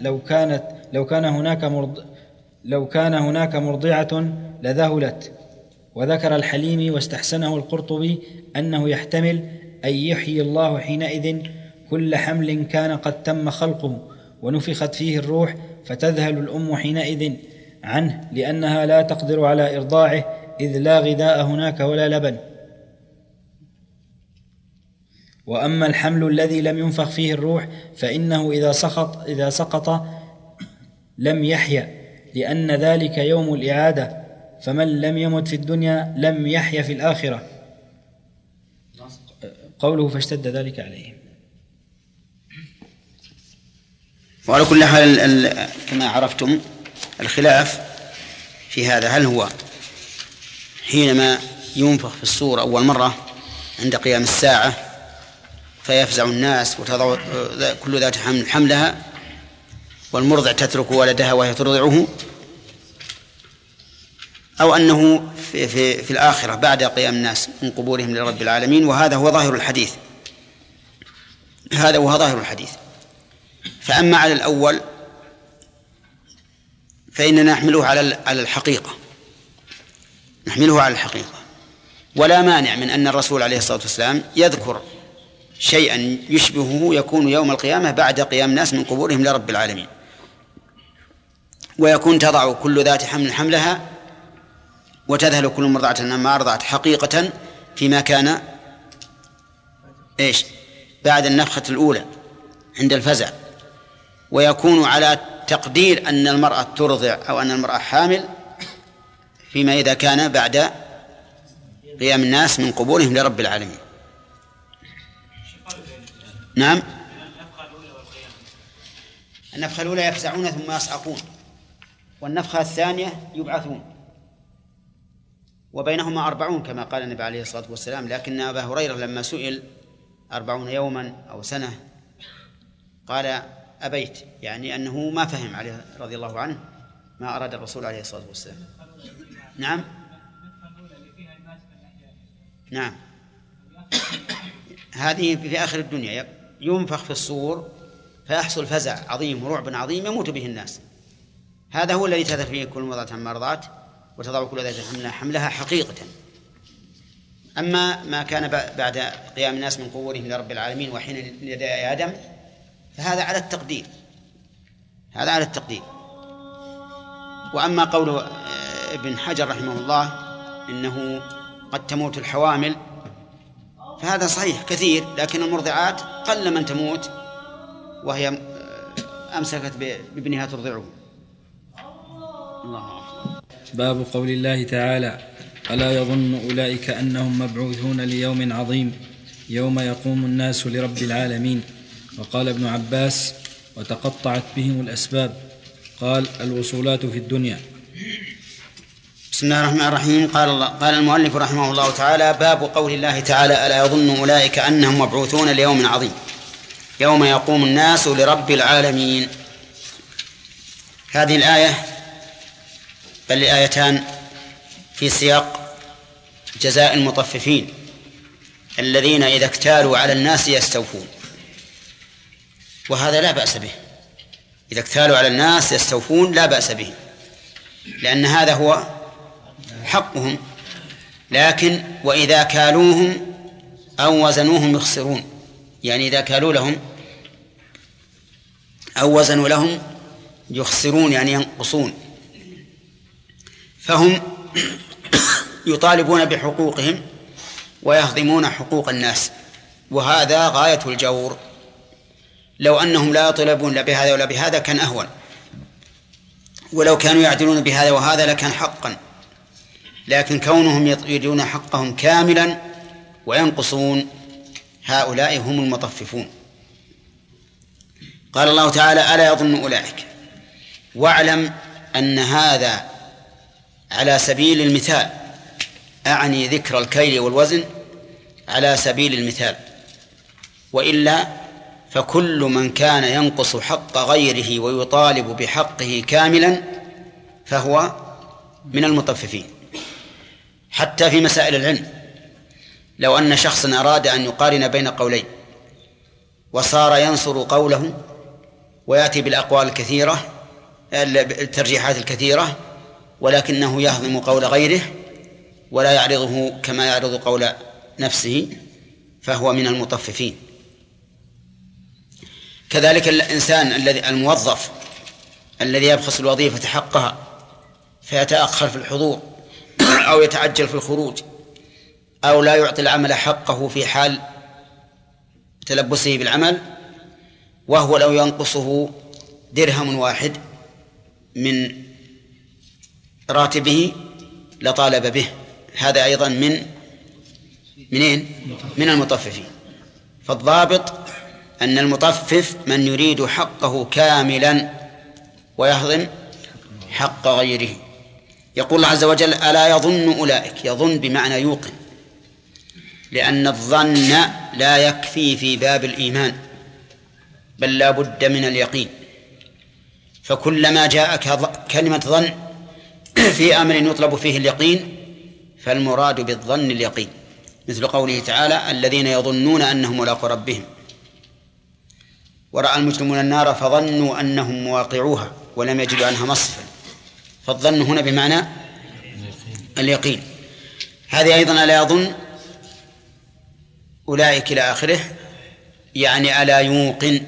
S3: لو كان هناك مرضعة لذهلت. وذكر الحليمي واستحسنه القرطبي أنه يحتمل أن يحيي الله حينئذ كل حمل كان قد تم خلقه ونفخت فيه الروح، فتذهل الأم حينئذ عنه لأنها لا تقدر على إرضاعه، إذ لا غذاء هناك ولا لبن. وأما الحمل الذي لم ينفخ فيه الروح فإنه إذا سقط لم يحيا، لأن ذلك يوم الإعادة، فمن لم يمت في الدنيا لم يحيا في الآخرة. قوله: فاشتد ذلك عليهم.
S2: وعلى كل حال كما عرفتم الخلاف في هذا: هل هو حينما ينفخ في الصور أول مرة عند قيام الساعة فيفزع الناس وتضع كل ذات حمل حملها والمرضع تترك ولدها وهي ترضعه، أو أنه في الآخرة بعد قيام الناس من قبورهم لرب العالمين؟ وهذا هو ظاهر الحديث، فأما على الأول فإننا نحمله على الحقيقة، ولا مانع من أن الرسول عليه الصلاة والسلام يذكر شيئا يشبهه يكون يوم القيامة بعد قيام الناس من قبورهم لرب العالمين، ويكون تضع كل ذات حمل حملها وتذهل كل مرضعة ما أرضعت حقيقة فيما كان بعد النفخة الأولى عند الفزع، ويكون على تقدير أن المرأة ترضع أو أن المرأة حامل فيما إذا كان بعد قيام الناس من قبورهم لرب العالمين. نعم، النفخة الأولى يفزعون ثم يصعقون، والنفخة الثانية يبعثون، وبينهما 40 كما قال النبي عليه الصلاة والسلام. لكن أبا هريرة لما سئل 40 يوما أو سنة قال: أبيت، يعني أنه ما فهم عليه رضي الله عنه ما أراد الرسول عليه الصلاة والسلام. نعم، هذه في آخر الدنيا ينفخ في الصور فيحصل فزع عظيم ورعب عظيم يموت به الناس، هذا هو الذي تذهب فيه كل مرضعة عما أرضعت وتضع كل ذات حملها حقيقة. أما ما كان بعد قيام الناس من قبورهم لرب العالمين وحين يدي آدم فهذا على التقدير، هذا على التقدير. وأما قول ابن حجر رحمه الله إنه قد تموت الحوامل فهذا صحيح كثير، لكن المرضعات قل من تموت وهي أمسكت بابنها ترضعه. الله أكبر.
S3: باب قول الله تعالى: ألا يظن أولئك أنهم مبعوثون ليوم عظيم يوم يقوم الناس لرب العالمين. وقال ابن عباس: وتقطعت بهم الأسباب. قال: الوصولات في الدنيا.
S2: بسم الله الرحمن الرحيم. قال المؤلف رحمه الله تعالى: باب قول الله تعالى: ألا يظن أولئك أنهم مبعوثون ليوم عظيم يوم يقوم الناس لرب العالمين. هذه الآية بل الآيتان في سياق جزاء المطففين الذين إذا اكتالوا على الناس يستوفون، وهذا لا بأس به. إذا اكتالوا على الناس يستوفون لا بأس به، لأن هذا هو حقهم. لكن وإذا كالوهم أو وزنوهم يخسرون، يعني إذا كالوا لهم أو وزنوا لهم يخسرون، يعني ينقصون. فهم يطالبون بحقوقهم ويهضمون حقوق الناس، وهذا غاية الجور. لو أنهم لا يطلبون لا بهذا ولا بهذا كان أهون، ولو كانوا يعدلون بهذا وهذا لكان حقا. لكن كونهم يريدون حقهم كاملا وينقصون، هؤلاء هم المطففون. قال الله تعالى: ألا يظن أولئك. واعلم أن هذا على سبيل المثال، أعني ذكر الكيل والوزن على سبيل المثال، وإلا فكل من كان ينقص حق غيره ويطالب بحقه كاملا فهو من المطففين. حتى في مسائل العلم، لو أن شخصا أراد أن يقارن بين قولين وصار ينصر قوله ويأتي بالأقوال الكثيرة الترجيحات الكثيرة، ولكنه يهضم قول غيره ولا يعرضه كما يعرض قول نفسه، فهو من المطففين. كذلك الإنسان الموظف الذي يبخس الوظيفة حقها فيتأخر في الحضور أو يتعجل في الخروج أو لا يعطي العمل حقه في حال تلبسه بالعمل، وهو لو ينقصه درهم واحد من راتبه لطالب به، هذا أيضا من المطففين. فالضابط أن المطفف من يريد حقه كاملا ويهضم حق غيره. يقول الله عز وجل: ألا يظن أولئك. يظن بمعنى يوقن، لأن الظن لا يكفي في باب الإيمان، بل لا بد من اليقين. فكلما جاءك كلمة ظن في أمر يطلب فيه اليقين فالمراد بالظن اليقين، مثل قوله تعالى: الذين يظنون أنهم ملاقو ربهم ورأى المجرمون النار فظنوا أنهم مواقعوها ولم يجدوا عنها مصرفا. فالظن هنا بمعنى اليقين. هذه أيضا ألا يظن أولئك إلى آخره، يعني ألا يوقن،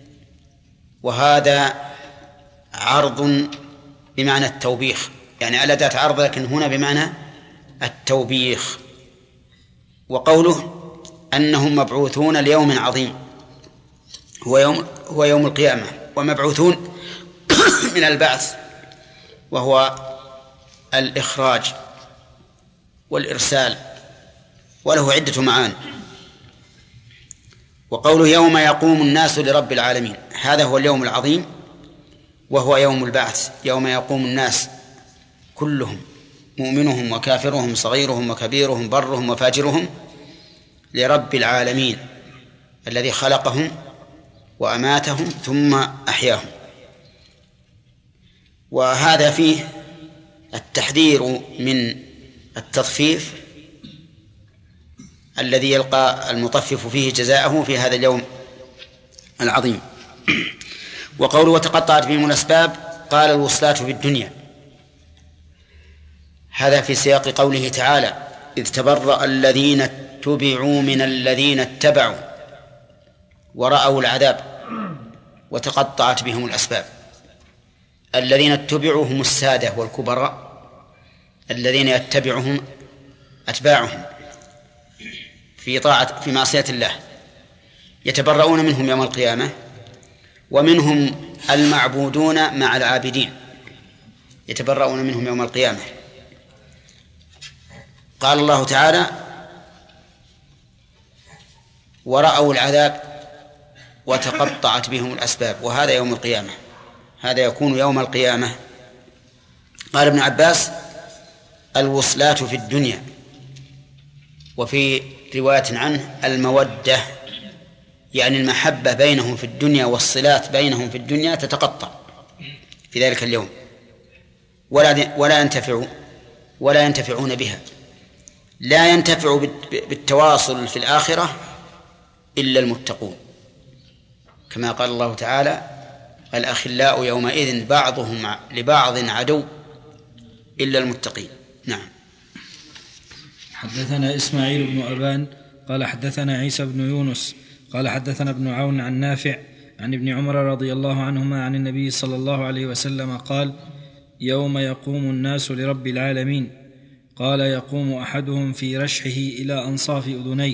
S2: وهذا عرض بمعنى التوبيخ، يعني ألا ذات عرض لكن هنا بمعنى التوبيخ. وقوله أنهم مبعوثون ليوم عظيم هو يوم القيامة، ومبعوثون من البعث وهو الإخراج والإرسال، وله عدة معاني. وقوله يوم يقوم الناس لرب العالمين، هذا هو اليوم العظيم وهو يوم البعث، يوم يقوم الناس كلهم، مؤمنهم وكافرهم، صغيرهم وكبيرهم، برهم وفاجرهم، لرب العالمين الذي خلقهم وأماتهم ثم أحياهم. وهذا فيه التحذير من التطفيف الذي يلقى المطفف فيه جزاءه في هذا اليوم العظيم. وقوله وتقطعت بهم الأسباب، قال الوصلات في الدنيا، هذا في سياق قوله تعالى: إذ تبرأ الذين اتبعوا من الذين اتبعوا ورأوا العذاب وتقطعت بهم الأسباب. الذين اتبعوا هم السادة والكبراء، الذين يتبعهم أتباعهم في معصية الله، يتبرؤون منهم يوم القيامة. ومنهم المعبودون مع العابدين، يتبرؤون منهم يوم القيامة. قال الله تعالى: ورأوا العذاب وتقطعت بهم الأسباب. وهذا يوم القيامة، هذا يكون يوم القيامة. قال ابن عباس: الوصلات في الدنيا. وفي رواية عنه: المودة، يعني المحبة بينهم في الدنيا والصلات بينهم في الدنيا تتقطع في ذلك اليوم، ولا ينتفعون بها. لا ينتفع بالتواصل في الآخرة إلا المتقون، كما قال الله تعالى: الأخلاء يومئذ بعضهم لبعض عدو إلا المتقين. نعم.
S3: حدثنا إسماعيل بن أبان قال حدثنا عيسى بن يونس قال حدثنا ابن عون عن نافع عن ابن عمر رضي الله عنهما عن النبي صلى الله عليه وسلم قال: يوم يقوم الناس لرب العالمين، قال: يقوم أحدهم في رشحه إلى أنصاف أذنيه.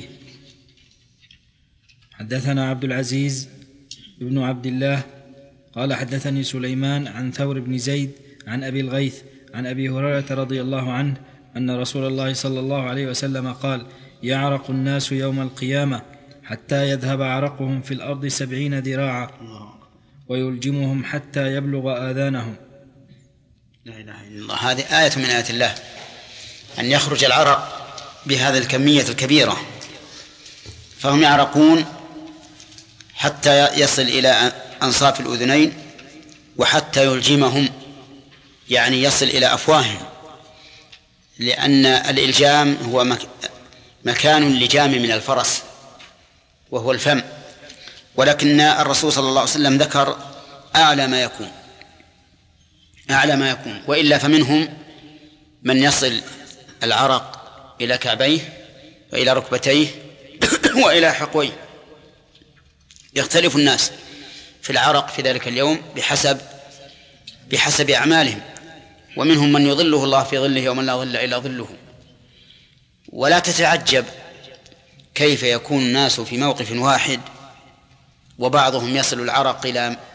S3: حدثنا عبد العزيز بن عبد الله قال حدثني سليمان عن ثور بن زيد عن أبي الغيث عن أبي هريرة رضي الله عنه أن رسول الله صلى الله عليه وسلم قال: يعرق الناس يوم القيامة حتى يذهب عرقهم في الأرض 70 ذراعا ويلجمهم حتى يبلغ آذانهم.
S2: لا إله إلا الله. هذه آية من آيات الله، أن يخرج العرق بهذه الكمية الكبيرة، فهم يعرقون حتى يصل إلى أنصاف الأذنين، وحتى يلجمهم يعني يصل إلى أفواههم، لأن الإلجام هو مكان اللجام من الفرس وهو الفم، ولكن الرسول صلى الله عليه وسلم ذكر أعلى ما يكون، وإلا فمنهم من يصل العرق إلى كعبيه وإلى ركبتيه وإلى حقويه. يختلف الناس في العرق في ذلك اليوم بحسب أعمالهم، ومنهم من يظله الله في ظله يوم لا ظل إلا ظله. ولا تتعجب كيف يكون الناس في موقف واحد وبعضهم يصل العرق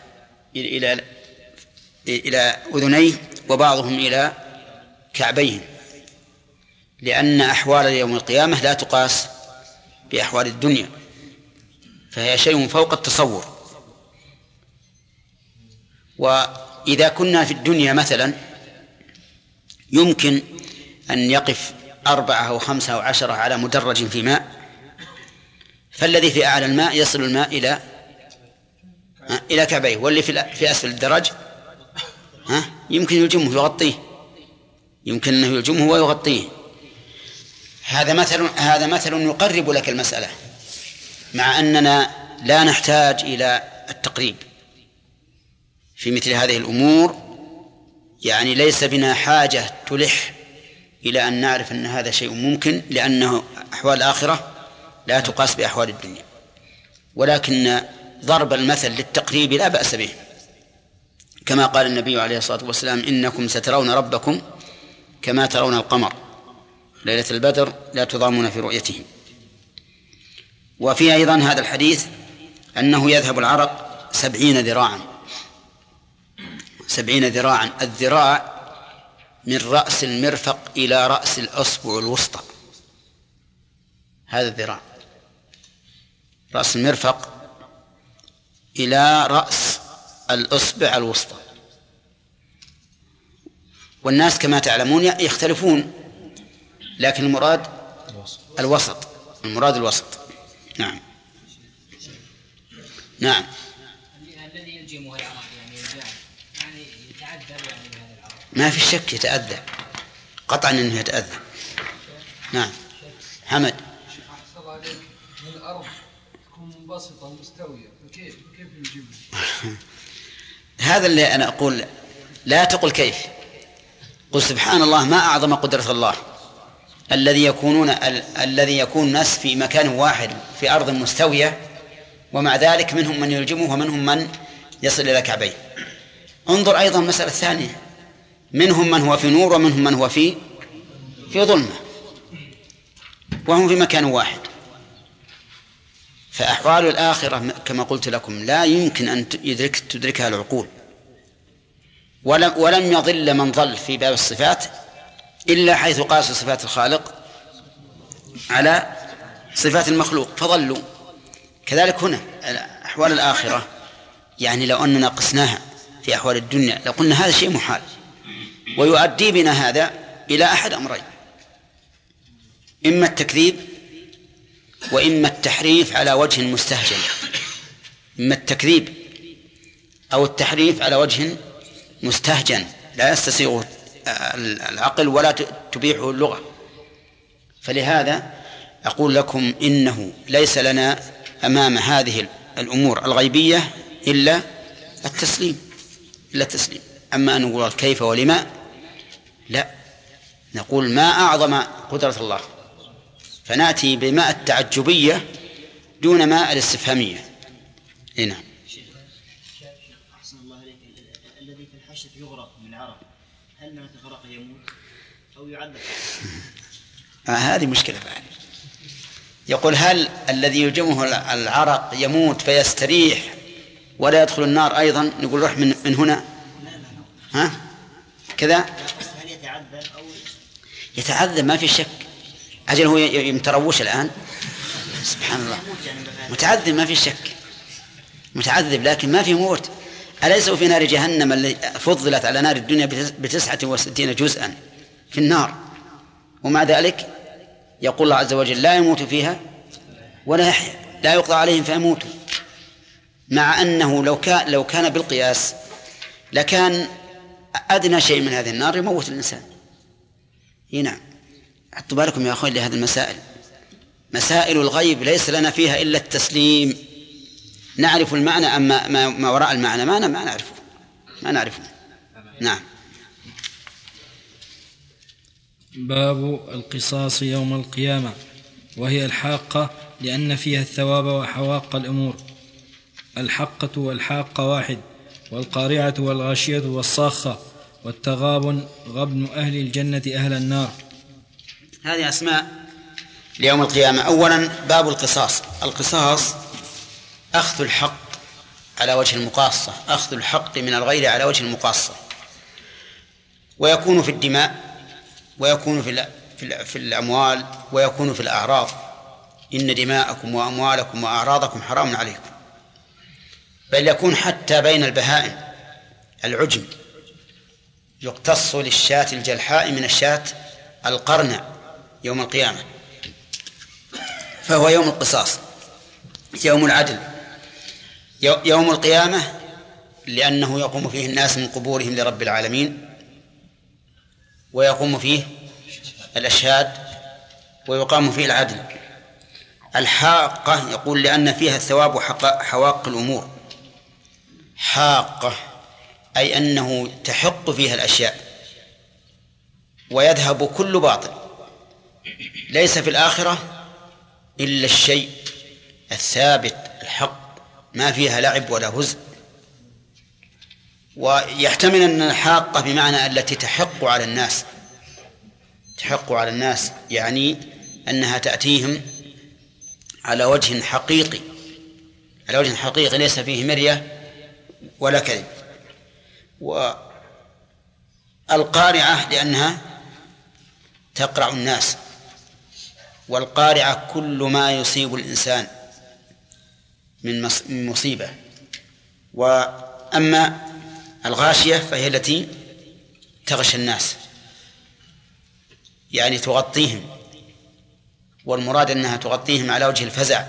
S2: إلى أذنيه وبعضهم إلى كعبيه، لأن أحوال يوم القيامة لا تقاس بأحوال الدنيا، فهي شيء فوق التصور. وإذا كنا في الدنيا مثلا يمكن أن يقف 4 أو 5 أو 10 على مدرج في ماء، فالذي في أعلى الماء يصل الماء إلى كعبيه، واللي في أسفل الدرج يمكن يلجمه يغطيه، يمكن أنه يلجمه ويغطيه. هذا مثل يقرب لك المسألة، مع أننا لا نحتاج إلى التقريب في مثل هذه الأمور، يعني ليس بنا حاجة تلح إلى أن نعرف أن هذا شيء ممكن، لأنه أحوال الآخرة لا تقاس بأحوال الدنيا. ولكن ضرب المثل للتقريب لا بأس به، كما قال النبي عليه الصلاة والسلام: إنكم سترون ربكم كما ترون القمر ليلة البدر لا تضامون في رؤيته. وفي أيضا هذا الحديث أنه يذهب العرق 70 ذراعا. 70 ذراعا، الذراع من رأس المرفق إلى رأس الأصبع الوسطى، هذا الذراع، رأس المرفق إلى رأس الأصبع الوسطى. والناس كما تعلمون يختلفون، لكن المراد الوسط، المراد الوسط. نعم. نعم.
S4: الذي يلجمه العرق يعني يتعذب يعني بهذا العرق،
S2: ما في شك يتأذى قطعا أنه يتأذى. نعم. حمد.
S6: أحسن عليك، من الأرض تكون منبسطة مستوية، كيف يلجمه؟
S2: هذا اللي أنا أقول لا تقل كيف، قل سبحان الله ما أعظم قدرة الله الذي يكون الناس في مكان واحد في أرض مستوية، ومع ذلك منهم من يلجمه ومنهم من يصل إلى كعبيه. انظر أيضا مسألة ثانية، منهم من هو في نور ومنهم من هو في ظلمة، وهم في مكان واحد. فأحوال الآخرة كما قلت لكم لا يمكن أن تدركها العقول، ولم يضل من ضل في باب الصفات إلا حيث قاس صفات الخالق على صفات المخلوق فضلوا. كذلك هنا أحوال الآخرة، يعني لو أننا قسناها في أحوال الدنيا لقلنا هذا شيء محال، ويؤدي بنا هذا إلى أحد أمرين: إما التكذيب وإما التحريف على وجه مستهجن. إما التكذيب أو التحريف على وجه مستهجن لا يستسيغه العقل ولا تبيحه اللغة. فلهذا أقول لكم إنه ليس لنا أمام هذه الأمور الغيبية إلا التسليم. أما أن نقول كيف ولما لا، نقول ما أعظم قدرة الله، فنأتي بماء التعجبية دون ماء الاستفهامية. هنا
S7: أحسن الله عليك، الذي في الحشر يغرق من العرق، هل من تغرق يموت أو يعذب؟
S2: هذه مشكلة بعد. يقول هل الذي يلجمه العرق يموت فيستريح ولا يدخل النار أيضا؟ نقول روح من هنا. ها كذا؟
S7: هل يتعذب أو
S2: يتعذب ما في شك. أجل هو يمتروش الآن، سبحان الله، متعذب ما في شك، متعذب لكن ما في موت. أليس في نار جهنم اللي فضلت على نار الدنيا ب69 جزءا في النار، ومع ذلك يقول الله عز وجل لا يموت فيها ولا يحيا، لا يقضى عليهم فيموتوا، مع أنه لو كان بالقياس لكان أدنى شيء من هذه النار يموت الإنسان. نعم، حطوا بالكم يا أخوان لهذه المسائل، مسائل الغيب ليس لنا فيها إلا التسليم. نعرف المعنى، أما ما وراء المعنى ما نعرفه. نعم.
S3: باب القصاص يوم القيامة، وهي الحاقة لأن فيها الثواب وحواق الأمور. الحقة والحاقة واحد، والقارعة والغاشية والصاخة، والتغابن غبن أهل الجنة أهل النار.
S2: هذه أسماء ليوم القيامة. أولا باب القصاص. القصاص أخذ الحق على وجه المقاصة، أخذ الحق من الغير على وجه المقاصة، ويكون في الدماء، ويكون في الأموال، ويكون في الأعراض. إن دماءكم وأموالكم وأعراضكم حرام عليكم. بل يكون حتى بين البهائم العجم، يقتص للشاة الجلحاء من الشاة القرنع يوم القيامة. فهو يوم القصاص، يوم العدل، يوم القيامة، لأنه يقوم فيه الناس من قبورهم لرب العالمين، ويقوم فيه الأشهاد، ويقام فيه العدل. الحاقة يقول لأن فيها الثواب وحواق الأمور. حاقة أي أنه تحق فيها الأشياء ويذهب كل باطل. ليس في الآخرة إلا الشيء الثابت الحق، ما فيها لعب ولا هزء. ويحتمل أن الحاقة بمعنى التي تحق على الناس، تحق على الناس يعني أنها تأتيهم على وجه حقيقي، على وجه حقيقي ليس فيه مرية ولا كذب. والقارعة لأنها تقرع الناس، والقارعة كل ما يصيب الإنسان من مصيبة. وأما الغاشية فهي التي تغشى الناس، يعني تغطيهم، والمراد أنها تغطيهم على وجه الفزع.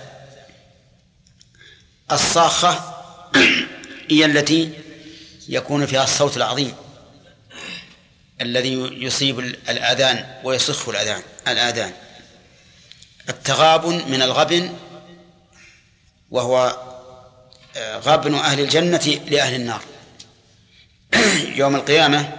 S2: الصاخة هي التي يكون فيها الصوت العظيم الذي يصيب الآذان ويصخ الآذان. التغابن من الغبن، وهو غبن أهل الجنة لأهل النار. يوم القيامة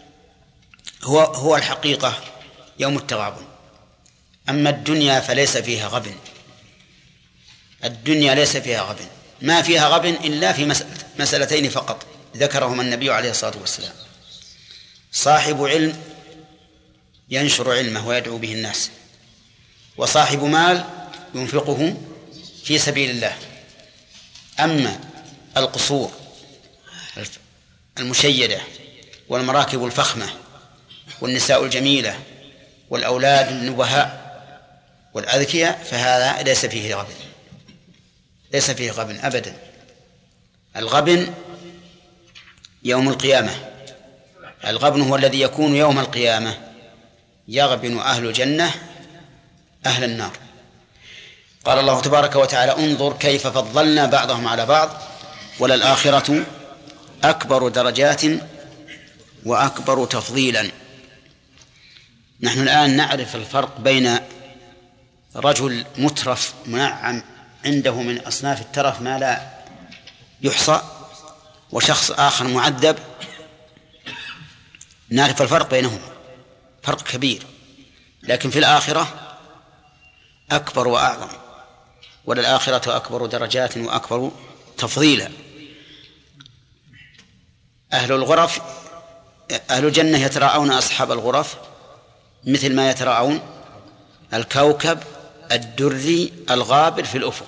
S2: هو الحقيقة يوم التغابن. أما الدنيا فليس فيها غبن، الدنيا ليس فيها غبن، ما فيها غبن إلا في مسألتين فقط ذكرهما النبي عليه الصلاة والسلام: صاحب علم ينشر علمه ويدعو به الناس، وصاحب مال ينفقه في سبيل الله. أما القصور المشيدة والمراكب الفخمة والنساء الجميلة والأولاد النبهاء والأذكياء فهذا ليس فيه غبن، ليس فيه غبن أبدا. الغبن يوم القيامة، الغبن هو الذي يكون يوم القيامة، يغبن أهل الجنة أهل النار. قال الله تبارك وتعالى: انظر كيف فضلنا بعضهم على بعض وللآخرة أكبر درجات وأكبر تفضيلا. نحن الآن نعرف الفرق بين رجل مترف منعم عنده من أصناف الترف ما لا يحصى وشخص آخر معذب، نعرف الفرق بينهم، فرق كبير. لكن في الآخرة أكبر وأعظم، وللآخرة أكبر درجات وأكبر تفضيلا. أهل الغرف، أهل الجنة يتراءون أصحاب الغرف مثل ما يتراءون الكوكب الدري الغابر في الأفق،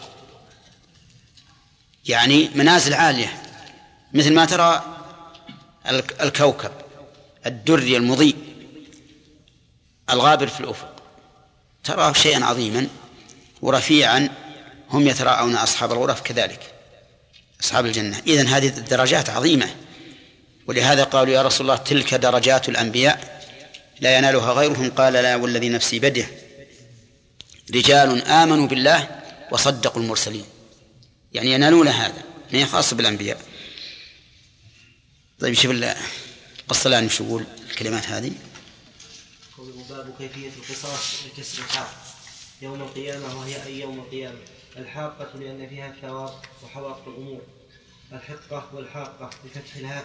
S2: يعني منازل عالية مثل ما ترى الكوكب الدري المضيء الغابر في الأفق، تراه شيئا عظيما ورفيعا. هم يتراءون أصحاب الغرف كذلك أصحاب الجنة. إذن هذه الدرجات عظيمة، ولهذا قالوا: يا رسول الله تلك درجات الأنبياء لا ينالها غيرهم. قال: لا والذي نفسي بيده رجال آمنوا بالله وصدقوا المرسلين، يعني ينالون هذا، ما خاص بالأنبياء. طيب شوف القصلاني شو يقول الكلمات هذه.
S8: باب كيفية القصاص بكسر الحاء يوم القيامة، وهي أي يوم القيامة. الحاقة لأن فيها الثواب وحواق الأمور. الحقة والحاقة بفتح الهاء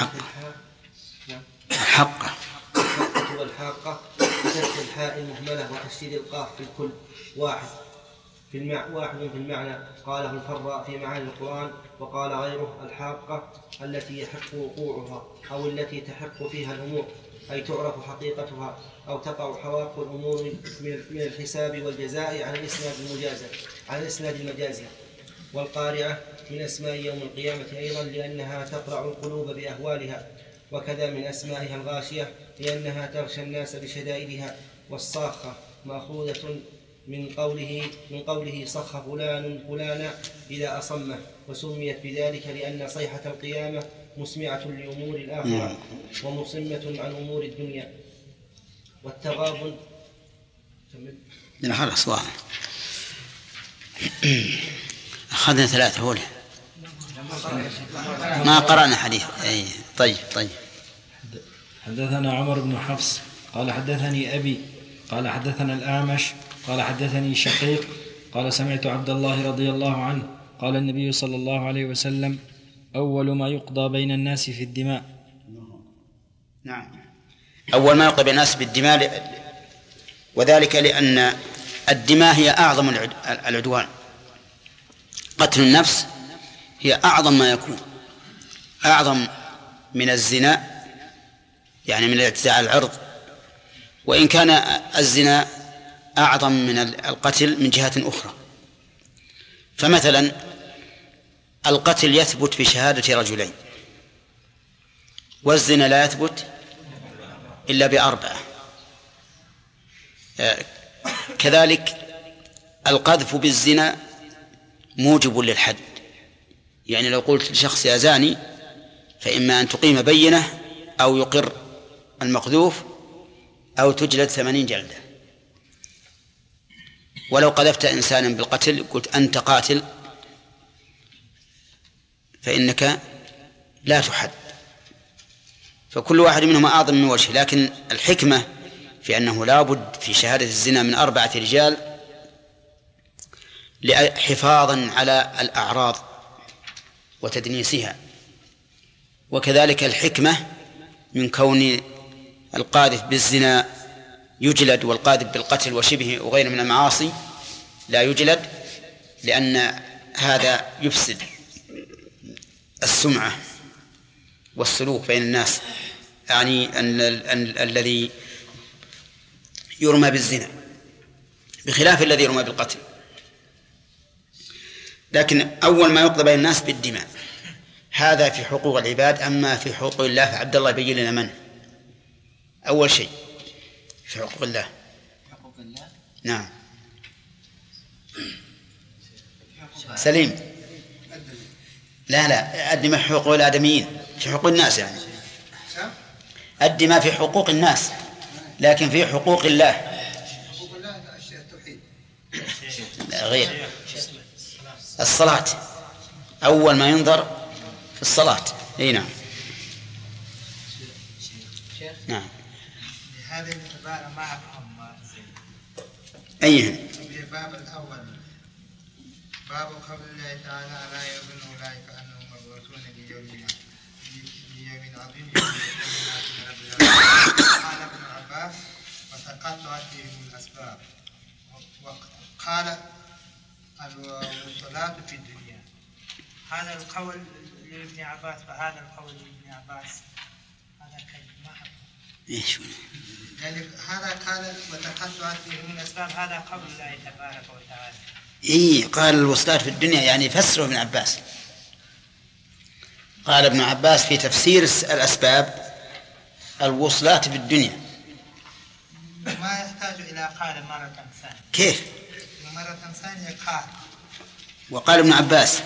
S2: الحقة
S8: والحاقة بفتح الحاء المهملة وتشديد القاف في الكل واحد في المعنى. قاله الفراء في معاني القرآن. وقال غيره: الحاقة التي يحق وقوعها أو التي تحق فيها الأمور، أي تعرف حقيقتها أو تقع حواق الأمور من الحساب والجزاء عن الإسناد المجازي. والقارعة من أسماء يوم القيامة أيضا لأنها تقرع القلوب بأهوالها، وكذا من أسمائها الغاشية لأنها تغشى الناس بشدائدها. والصاخة مأخوذة من قوله صخ فلانا إذا أصمه، وسميت بذلك لأن صيحة القيامة مسمعة لأمور الآخرة ومصمة عن أمور الدنيا. والتغابن
S2: خلاص واحد أخذنا 3 هولي ما قرأنا حديث. طيب
S3: حدثنا عمر بن حفص قال حدثني أبي قال حدثنا الأعمش قال حدثني شقيق قال سمعت عبد الله رضي الله عنه قال النبي صلى الله عليه وسلم: أول ما يقضى بين الناس في الدماء.
S2: نعم، أول ما يقضى بين الناس بالدماء، وذلك لأن الدماء هي أعظم العدوان. قتل النفس هي أعظم ما يكون، أعظم من الزنا، يعني من الاعتداء على العرض، وإن كان الزنا أعظم من القتل من جهة أخرى. فمثلا القتل يثبت بشهادة رجلين، والزنا لا يثبت إلا ب4. كذلك القذف بالزنا موجب للحد، يعني لو قلت لشخص يا زاني فإما أن تقيم بينة أو يقر المقذوف أو تجلد 80 جلدة. ولو قذفت إنسانا بالقتل قلت أنت قاتل فإنك لا تحد. فكل واحد منهما أعظم من وجه، لكن الحكمة في أنه لا بد في شهادة الزنا من 4 رجال حفاظا على الأعراض وتدنيسها. وكذلك الحكمة من كون القاذف بالزنا يجلد والقاذف بالقتل وشبه وغيره من المعاصي لا يجلد، لأن هذا يفسد السمعة والسلوك بين الناس، يعني أن الذي يرمى بالزنا بخلاف الذي يرمى بالقتل. لكن أول ما يقضى بين الناس بالدماء، هذا في حقوق العباد. أما في حقوق الله فعبد الله يبين لنا من أول شيء في حقوق الله.
S7: حقوق الله
S2: نعم سليم. لا الدماء في حقوق الآدميين، في حقوق الناس، يعني الدماء في حقوق الناس، لكن في حقوق الله
S6: حقوق الله أشياء التوحيد
S2: لا غير. الصلاة أول ما ينظر في الصلاة. أي نعم. نعم.
S6: هذه العبارة ما أفهم
S2: أيهم؟
S6: الباب الأول باب قول الله تعالى لا يظن أولئك أنهم مبعوثون ليوم عظيم قال ابن عباس وتقطعت بهم الأسباب، وقال الصلاة في الدنيا. هذا القول لابن عباس وهذا القول لابن عباس هذا كيف ما
S2: إيش
S6: يعني هذا قال وتقطعت بهم الأسباب، هذا قول الله تبارك وتعالى.
S2: قال الوصلات في الدنيا، يعني فسره ابن عباس. قال ابن عباس في تفسير الأسباب الوصلات في الدنيا،
S6: ما يحتاج إلى قال مرة ثانية.
S2: كيف؟
S6: مرة ثانية قال.
S2: وقال ابن عباس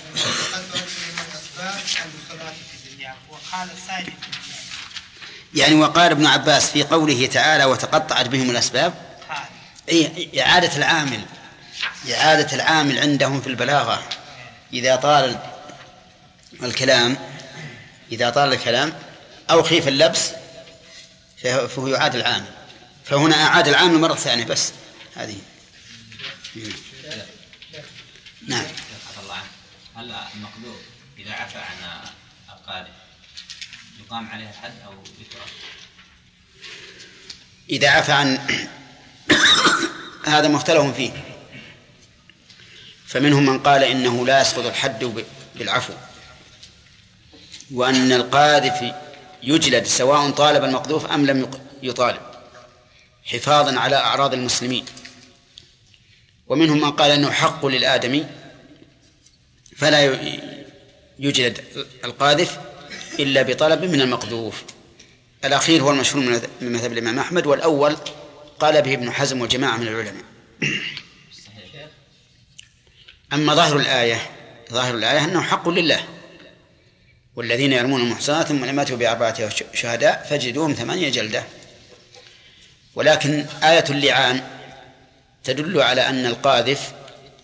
S6: وقال الثاني
S2: يعني وقال ابن عباس في قوله تعالى وتقطعت بهم الأسباب إعادة العامل عندهم في البلاغة. إذا طال الكلام أو خيف اللبس فهو يعاد العامل، فهنا أعاد العامل مرة ثانية بس. هذه نعم.
S5: هل المقدور إذا عفى عن القاذف يقام عليه الحد أو يكره؟
S2: إذا عفى عن هذا مختلف فيه، فمنهم من قال إنه لا يسقط الحد بالعفو، وأن القاذف يجلد سواء طالب المقذوف أم لم يطالب، حفاظا على أعراض المسلمين. ومنهم من قال أنه حق للآدمي فلا يجلد القاذف إلا بطلب من المقذوف. الأخير هو المشهور من مذهب الإمام أحمد، والأول قال به ابن حزم وجماعة من العلماء. أما ظاهر الآية أنه حق لله، والذين يرمون المحصنات ثم لم يأتوا بأربعة شهداء فاجلدوهم 8 جلدة. ولكن آية اللعان تدل على أن القاذف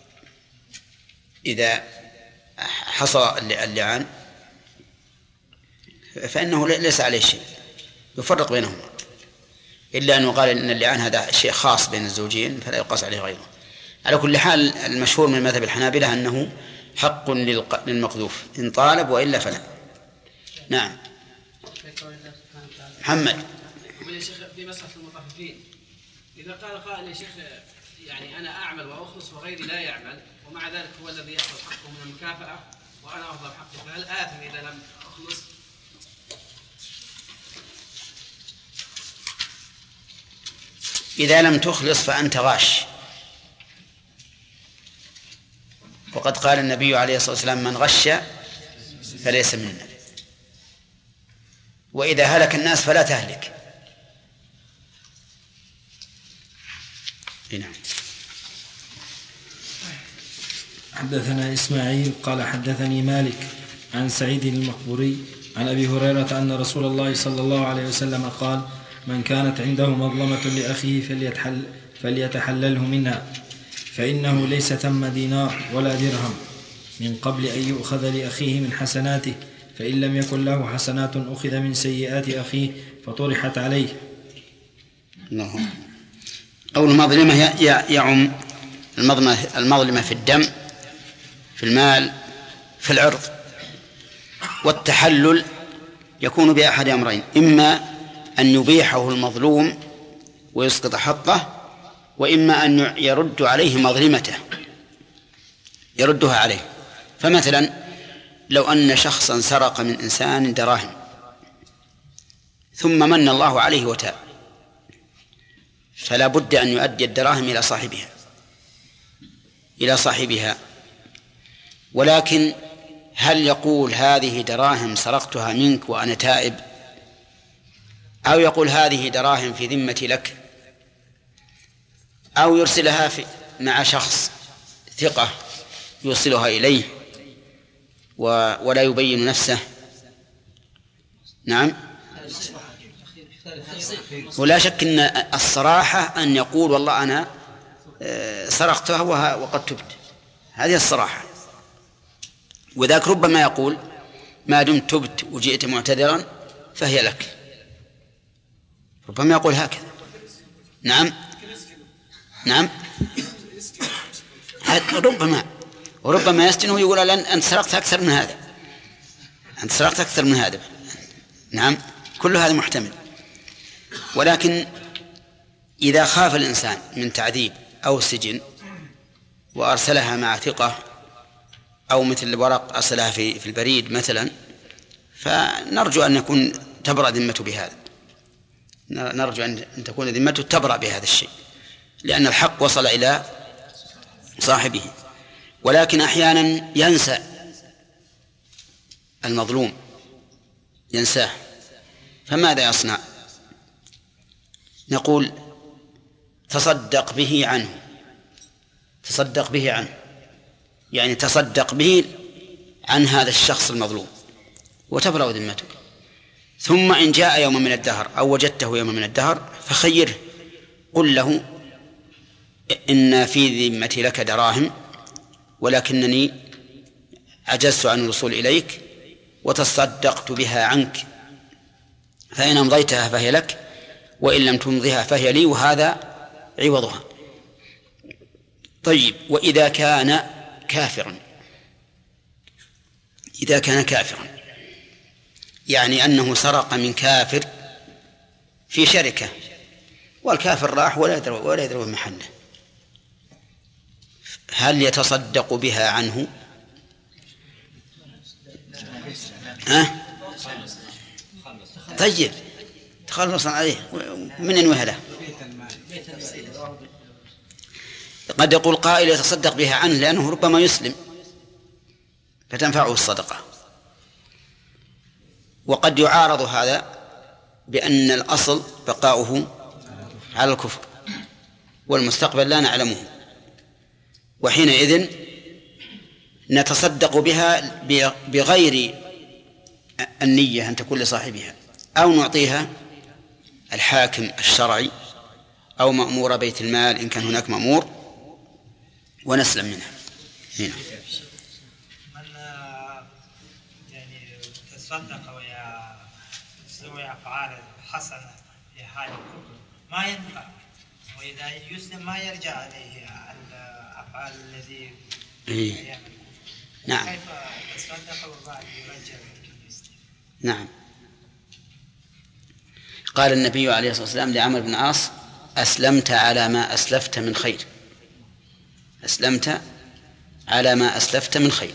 S2: إذا حصل اللعان فإنه ليس عليه شيء، يفرق بينهما، إلا أنه قال إن اللعان هذا شيء خاص بين الزوجين فلا يقاس عليه غيره. على كل حال المشهور من مذهب الحنابلة أنه حق للمقذوف إن طالب، وإلا فلا. نعم محمد.
S4: يا شيخ في مسألة المطففين، إذا قال قائل يا شيخ يعني أنا أعمل وأخلص وغيري لا يعمل، ومع ذلك هو الذي يأخذ حقه من المكافأة وأنا أفضل حقه، فهل آثم إذا لم أخلص؟
S2: إذا لم تخلص فأنت غاش، وقد قال النبي عليه الصلاة والسلام من غش فليس منا. وإذا هلك الناس فلا تهلك. نعم.
S3: حدثنا إسماعيل قال حدثني مالك عن سعيد المقبوري عن أبي هريرة أن رسول الله صلى الله عليه وسلم قال من كانت عنده مظلمة لأخيه فليتحلله منها، فإنه ليس ثم دينار ولا درهم من قبل أن يؤخذ لأخيه من حسناته، فإن لم يكن له حسنات أخذ من سيئات أخيه فطرحت عليه.
S2: قول المظلمة يعم المظلمة في الدم، في المال، في العرض. والتحلل يكون بأحد أمرين: إما أن يبيحه المظلوم ويسقط حقه، وإما أن يرد عليه مظلمته، يردها عليه. فمثلا لو أن شخصا سرق من إنسان دراهم ثم من الله عليه وتاب، فلا بد أن يؤدي الدراهم إلى صاحبها. ولكن هل يقول هذه دراهم سرقتها منك وأنا تائب، أو يقول هذه دراهم في ذمتي لك، أو يرسلها مع شخص ثقة يوصلها إليه ولا يبين نفسه؟ نعم. ولا شك أن الصراحة أن يقول والله أنا سرقتها وقد تبت، هذه الصراحة. وذاك ربما يقول ما دمت تبت وجئت معتذرا فهي لك، ربما يقول هكذا. نعم وربما يستن ويقول أنت سرقت أكثر من هذا، نعم، كل هذا محتمل. ولكن إذا خاف الإنسان من تعذيب أو سجن وأرسلها مع ثقة، أو مثل ورق أرسلها في البريد مثلا، فنرجو أن يكون تبرأ ذمته بهذا، نرجو أن تكون ذمته تبرأ بهذا الشيء، لأن الحق وصل إلى صاحبه. ولكن أحيانا ينسى المظلوم، ينساه، فماذا يصنع؟ نقول تصدق به عنه، يعني تصدق به عن هذا الشخص المظلوم وتبرأ ذمته. ثم إن جاء يوم من الدهر أو وجدته يوم من الدهر فخيره، قل له إن في ذمتي لك دراهم ولكنني عجزت عن الوصول إليك وتصدقت بها عنك، فإن أمضيتها فهي لك وإن لم تمضها فهي لي، وهذا عوضها. طيب، وإذا كان كافرا يعني أنه سرق من كافر في شركة، والكافر راح ولا يدري محله، هل يتصدق بها عنه؟ طيب، تخلصا عليه من ينويها له. قد يقول قائل يتصدق بها عنه لأنه ربما يسلم فتنفعه الصدقة، وقد يعارض هذا بأن الأصل بقاؤه على الكفر والمستقبل لا نعلمه، وحينئذ نتصدق بها بغير النية أن تكون لصاحبها، أو نعطيها الحاكم الشرعي أو مأمور بيت المال إن كان هناك مأمور، ونسلم منها. هنا
S6: من يعني تصدق ويسوي أفعال حسنة في حال الكفر ما ينفع، وإذا يسلم ما يرجع عليه الأفعال الذي يعمل.
S2: نعم.
S6: كيف تصدق وبعد يرجع؟
S2: نعم. قال النبي عليه الصلاة والسلام لعمرو بن العاص: أسلمت على ما أسلفت من خير، أسلمت على ما أسلفت من خير.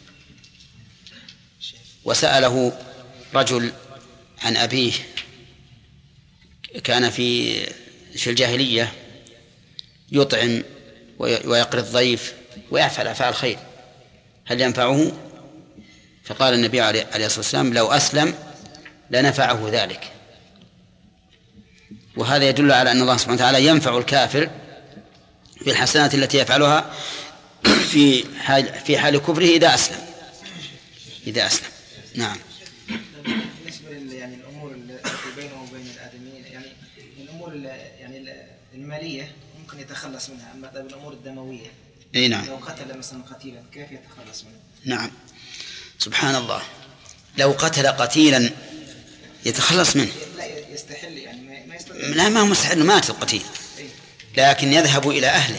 S2: وسأله رجل عن أبيه، كان في الجاهلية يطعم ويقري الضيف ويفعل أفعال خير، هل ينفعه؟ فقال النبي عليه الصلاة والسلام: لو أسلم لنفعه ذلك. وهذا يدل على أن الله سبحانه وتعالى ينفع الكافر في الحسنات التي يفعلها في حال كفره إذا أسلم. نعم.
S7: بالنسبة يعني الأمور التي بينه وبين الآدميين، يعني الأمور يعني المالية ممكن يتخلص منها، أما الأمور الدموية
S2: نعم.
S7: لو قتل مثلا قتيلا كيف يتخلص منها؟
S2: نعم، سبحان الله، لو قتل قتيلا يتخلص منه؟
S7: لا يستحل، يعني ما يستطيع.
S2: لا، ما هو مستحيل، مات القتيل، لكن يذهب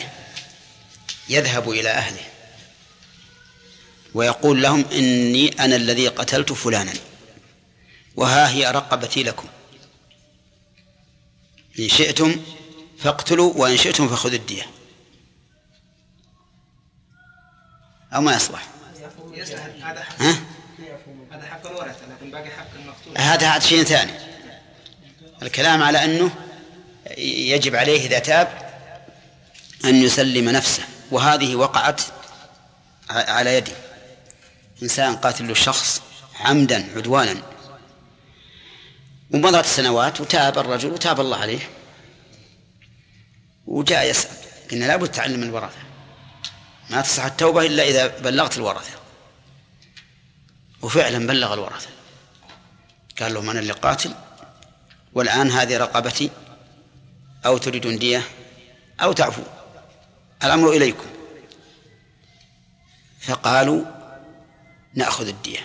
S2: إلى أهله ويقول لهم: إني أنا الذي قتلت فلانا وها هي رقبتي لكم إن شئتم فاقتلوا وإن شئتم فخذوا الدية. أو ما يصلح؟
S7: هذا حق الورثة، لكن باقي حق المقتول.
S2: هذا شيء ثاني. الكلام على أنه يجب عليه إذا تاب أن يسلم نفسه، وهذه وقعت على يدي. إنسان قاتل له شخص عمدا عدوانا، ومضت السنوات وتاب الرجل وتاب الله عليه، وجاء يسأل، قلنا لابد تعلم الورثة، ما تصح التوبة إلا إذا بلغت الورثة. وفعلا بلغ الورثة، قال لهم أنا اللي قاتل، والآن هذه رقبتي، أو تريدون دية أو تعفو، الأمر إليكم. فقالوا نأخذ الدية،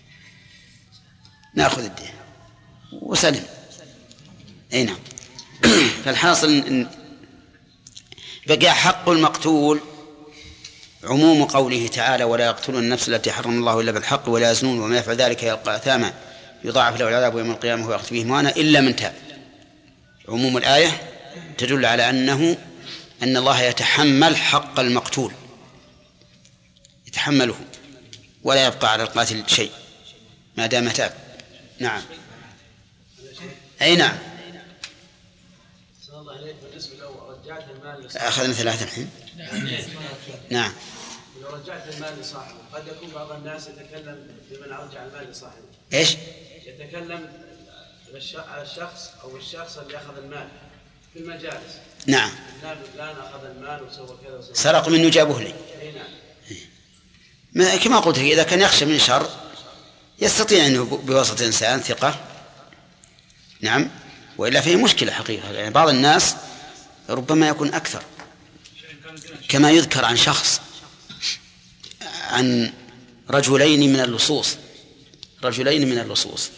S2: نأخذ الدية، وسلم. أي نعم. فالحاصل بقى حق المقتول عموم قوله تعالى ولا يقتلون النفس التي حرم الله إلا بالحق ولا يزنون وما يفعل ذلك يلقى أثاما يضاعف له العذاب يوم القيامة ويخلد فيه مهانا إلا من تاب. عموم الآية تدل على أن الله يتحمل حق المقتول، يتحمله ولا يبقى على القاتل شيء ما دام تاب. نعم. أي نعم. أخذنا 3 الحين. نعم.
S4: لو رجعت المال لصاحبه قد يكون بعض الناس يتكلم بمن أرجع المال لصاحبه.
S2: إيش؟
S4: يتكلم على الشخص أو الشخص اللي أخذ المال في المجالس.
S2: نعم.
S4: فلان أخذ المال وسوى كذا وسوى
S2: سرق منه جابه لي.
S4: نعم.
S2: كما قلت إذا كان يخشى من شر يستطيع أنه بواسطة إنسان ثقة. نعم. وإلا فيه مشكلة حقيقة، يعني بعض الناس ربما يكون أكثر، كما يذكر عن شخص عن رجلين من اللصوص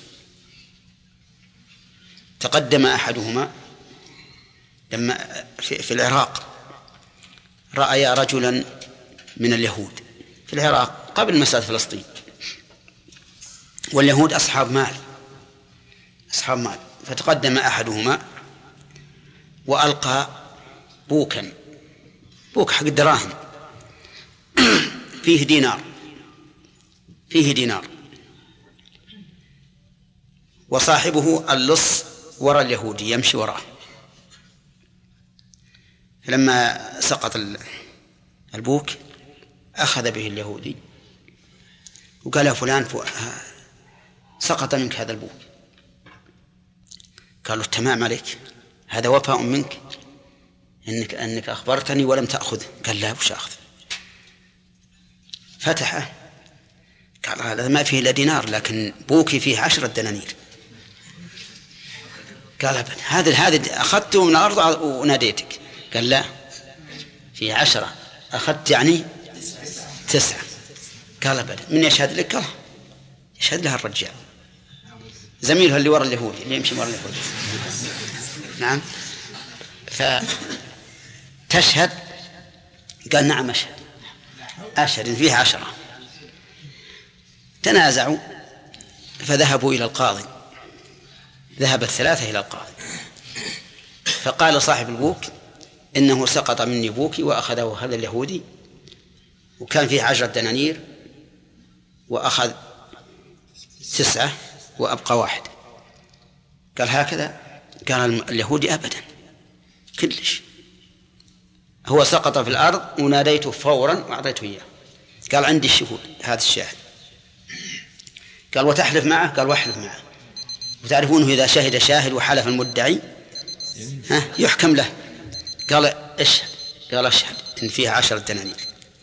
S2: تقدم أحدهما لما في العراق رأى رجلا من اليهود في العراق قبل مسألة فلسطين، واليهود أصحاب مال، فتقدم أحدهما وألقى بوك حق الدراهم فيه دينار، وصاحبه اللص وراء اليهودي يمشي وراه. فلما سقط البوك أخذ به اليهودي وقال يا فلان سقط منك هذا البوك. قالوا التمام عليك، هذا وفاء منك أنك أخبرتني ولم تأخذه. قال لا، وش أخذ؟ فتحه قال هذا ما فيه إلا دينار، لكن بوكي فيه 10 دنانير. قال هذا أخذته من الأرض وناديتك. قال لا، فيه 10 أخذت يعني 9. قال أبدا، من يشهد لك؟ قال يشهد لها الرجال زميلها اللي وراء اليهودي اللي يمشي وراء اليهودي. نعم. فتشهد؟ قال نعم أشهد إن فيه 10. تنازعوا فذهبوا إلى القاضي، ذهب ال3 إلى القاضي، فقال صاحب البوك إنه سقط مني بوكي وأخذه هذا اليهودي وكان فيه 10 دنانير وأخذ 9 وأبقى 1. قال هكذا؟ قال اليهودي أبدا كلش، هو سقط في الأرض وناديته فورا وأعطيته إياه. قال عندي الشهود، هذا الشاهد. قال وتحلف معه؟ قال واحلف معه. وتعرفونه إذا شهد شاهد وحلف المدعي يحكم له. قال اشهد. قال اشهد إن فيها 10 دنانير.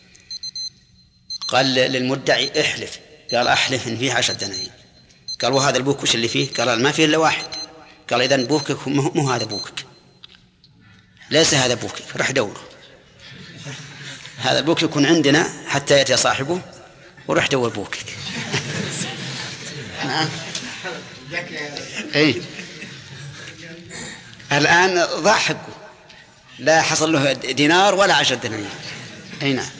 S2: قال للمدعي احلف. قال أحلف إن فيها 10 دنانير. قال وهذا البوك وش اللي فيه؟ قال ما فيه إلا 1. قال إذن بوكك مو هذا بوكك، ليس هذا بوكك، رح دوره. هذا البوك يكون عندنا حتى يأتي صاحبه ورح دور بوكك. نعم. إيه. الآن ضاع حقه، لا حصل له دينار ولا 10 دنانير. أي نعم.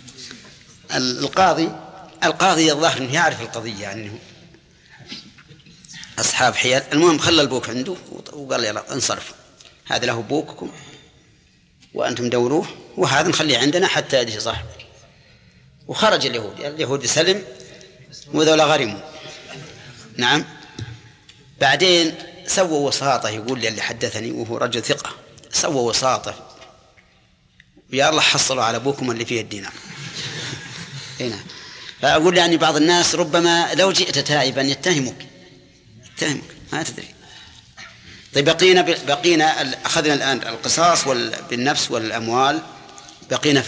S2: القاضي الظاهر أنه يعرف القضية، يعني أصحاب حيل. المهم خلى البوك عنده وقال يلا انصرف، هذا له بوككم وأنتم دوروه، وهذا نخليه عندنا حتى يجي صاحبه. وخرج اليهود سلم وذولا غرموا. نعم. بعدين سووا وساطة، يقول لي اللي حدثني وهو رجل ثقة، سووا وساطة يا الله حصلوا على أبوكم اللي فيه الدينار. هنا فأقول يعني بعض الناس ربما لو جئت تائبا يتهمك ما تدري. طيب بقينا أخذنا الآن القصاص بالنفس والأموال، بقينا في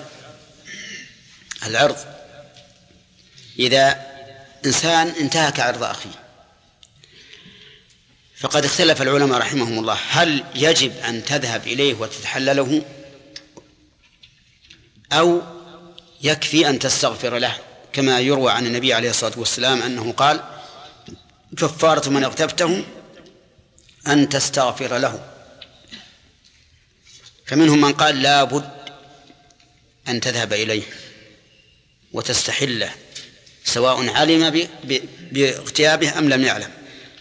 S2: العرض. إذا إنسان انتهك عرض أخيه فقد اختلف العلماء رحمهم الله هل يجب أن تذهب إليه وتتحلله أو يكفي أن تستغفر له، كما يروى عن النبي عليه الصلاة والسلام أنه قال كفارة من اغتبته أن تستغفر له. فمنهم من قال لا بد أن تذهب إليه وتستحله سواء علم باغتيابه أم لم يعلم،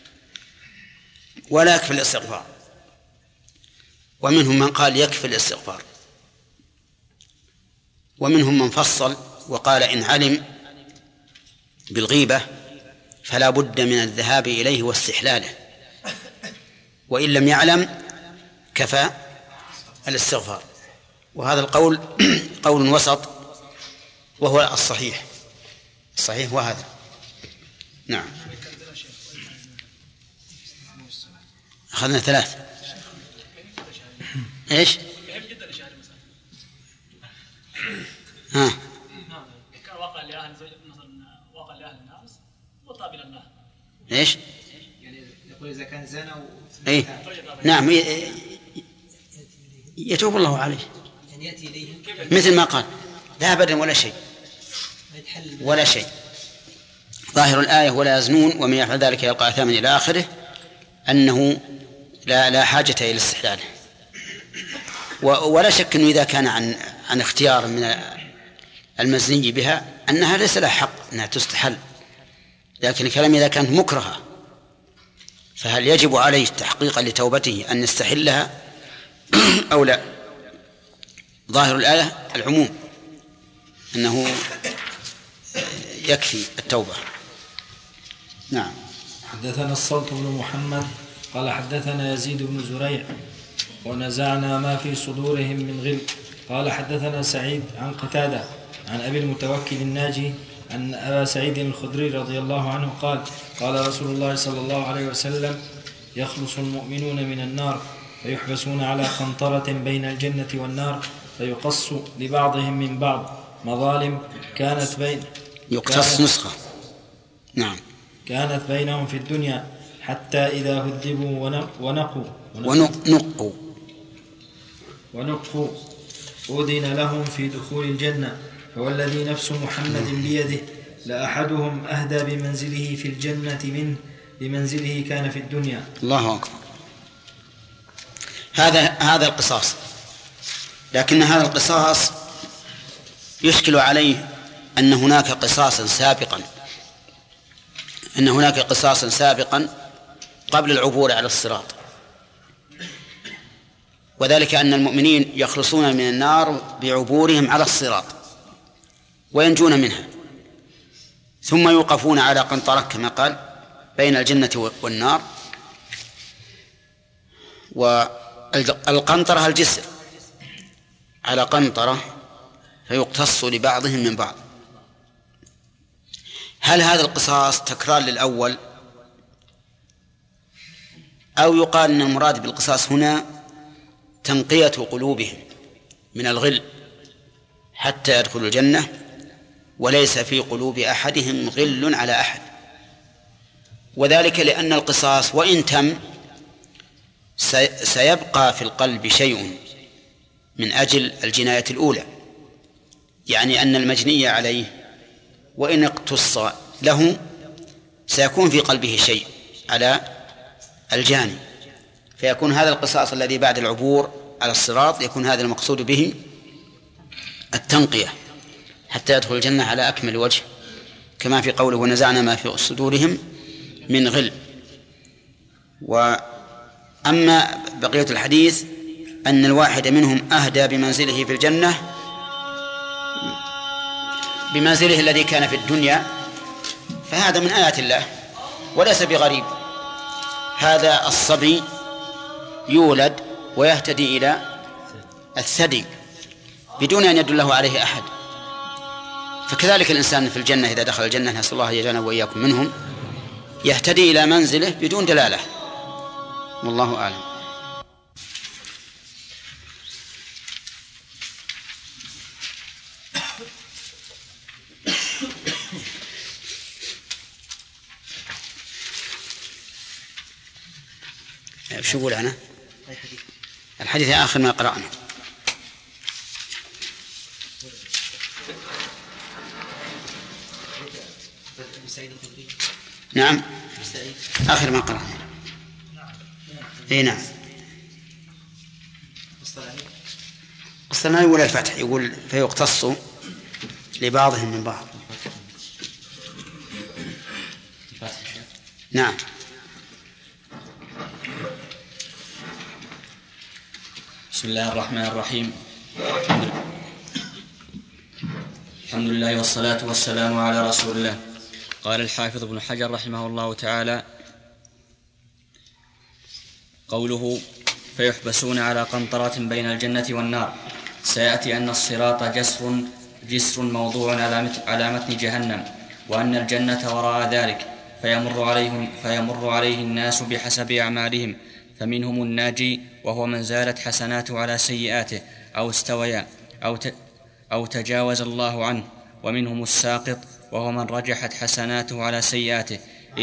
S2: ولا يكفي الاستغفار. ومنهم من قال يكفي الاستغفار، ومنهم من فصل وقال إن علم بالغيبة فلا بد من الذهاب إليه واستحلاله، وإن لم يعلم كفى الاستغفار. وهذا القول قول وسط وهو الصحيح وهذا. نعم. أخذنا 3. إيش؟
S9: كان واقع لأهل الناس مطابق الله.
S2: إيش؟
S7: يعني يقول إذا كان زنا
S2: إيه؟ نعم يتوب الله عليه،
S7: يعني يأتي إليهم
S2: مثل ما قال لا أبدا ولا شيء. ظاهر الآية ولا يزنون ومن يفعل ذلك يلقى أثاما إلى آخره، أنه لا حاجة إلى استحلاله. ولا شك أنه إذا كان عن اختيار من المزني بها أنها ليس لها حق أنها تستحل، لكن الكلام إذا كانت مكرهة فهل يجب عليه تحقيقا لتوبته أن يستحلها أو لا؟ ظاهر الآية العموم أنه يكفي التوبة. نعم.
S3: حدثنا الصلت بن محمد قال حدثنا يزيد بن زريع ونزعنا ما في صدورهم من غل. قال حدثنا سعيد عن قتادة عن أبي المتوكل الناجي أن أبا سعيد الخدري رضي الله عنه قال قال رسول الله صلى الله عليه وسلم يخلص المؤمنون من النار فيحبسون على قنطرة بين الجنة والنار فيقص لبعضهم من بعض مظالم
S2: يقتص نسخة. نعم.
S3: كانت بينهم في الدنيا حتى إذا هذبوا ونقوا أذن لهم في دخول الجنة. فوالذي نفس محمد بيده لأحدهم أهدى بمنزله في الجنة منه بمنزله كان في الدنيا.
S2: الله أكبر. هذا القصاص، لكن هذا القصاص يشكل عليه أن هناك قصاصا سابقا قبل العبور على الصراط، وذلك أن المؤمنين يخلصون من النار بعبورهم على الصراط وينجون منها، ثم يوقفون على قنطرة كما قال بين الجنة والنار. والقنطرة الجسر على قنطرة فيقتص لبعضهم من بعض. هل هذا القصاص تكرار للأول أو يقال أن المراد بالقصاص هنا تنقية قلوبهم من الغل حتى يدخلوا الجنة وليس في قلوب أحدهم غل على أحد؟ وذلك لأن القصاص وإن تم سيبقى في القلب شيء من أجل الجناية الأولى، يعني أن المجني عليه وإن اقتص له سيكون في قلبه شيء على الجاني، فيكون هذا القصاص الذي بعد العبور على الصراط يكون هذا المقصود به التنقية حتى يدخل الجنة على أكمل وجه، كما في قوله ونزعنا ما في صدورهم من غل. وأما بقية الحديث أن الواحد منهم أهدى بمنزله في الجنة بمنزله الذي كان في الدنيا، فهذا من آيات الله وليس بغريب. هذا الصبي يولد ويهتدي إلى الثدي بدون أن يدله عليه أحد، فكذلك الإنسان في الجنة إذا دخل الجنة، نسأل الله يجعلنا وإياكم منهم، يهتدي إلى منزله بدون دلالة، والله أعلم. شو أقول أنا؟ الحديث آخر ما قرأنا. نعم آخر ما قرأنا. إيه نعم. الصلاة يقول الفتح، يقول فيقتص لبعضهم من بعض. نعم.
S10: بسم الله الرحمن الرحيم. الحمد لله والصلاة والسلام على رسول الله. قال الحافظ ابن حجر رحمه الله تعالى: قوله فيحبسون على قنطرة بين الجنة والنار، سيأتي أن الصراط جسر موضوع على متن جهنم، وأن الجنة وراء ذلك، فيمر عليه الناس بحسب أعمالهم، فمنهم الناجي وهو من زالت حسناته على سيئاته أو استويا أو تجاوز الله عنه، ومنهم الساقط وهو من رجحت حسناته على سيئاته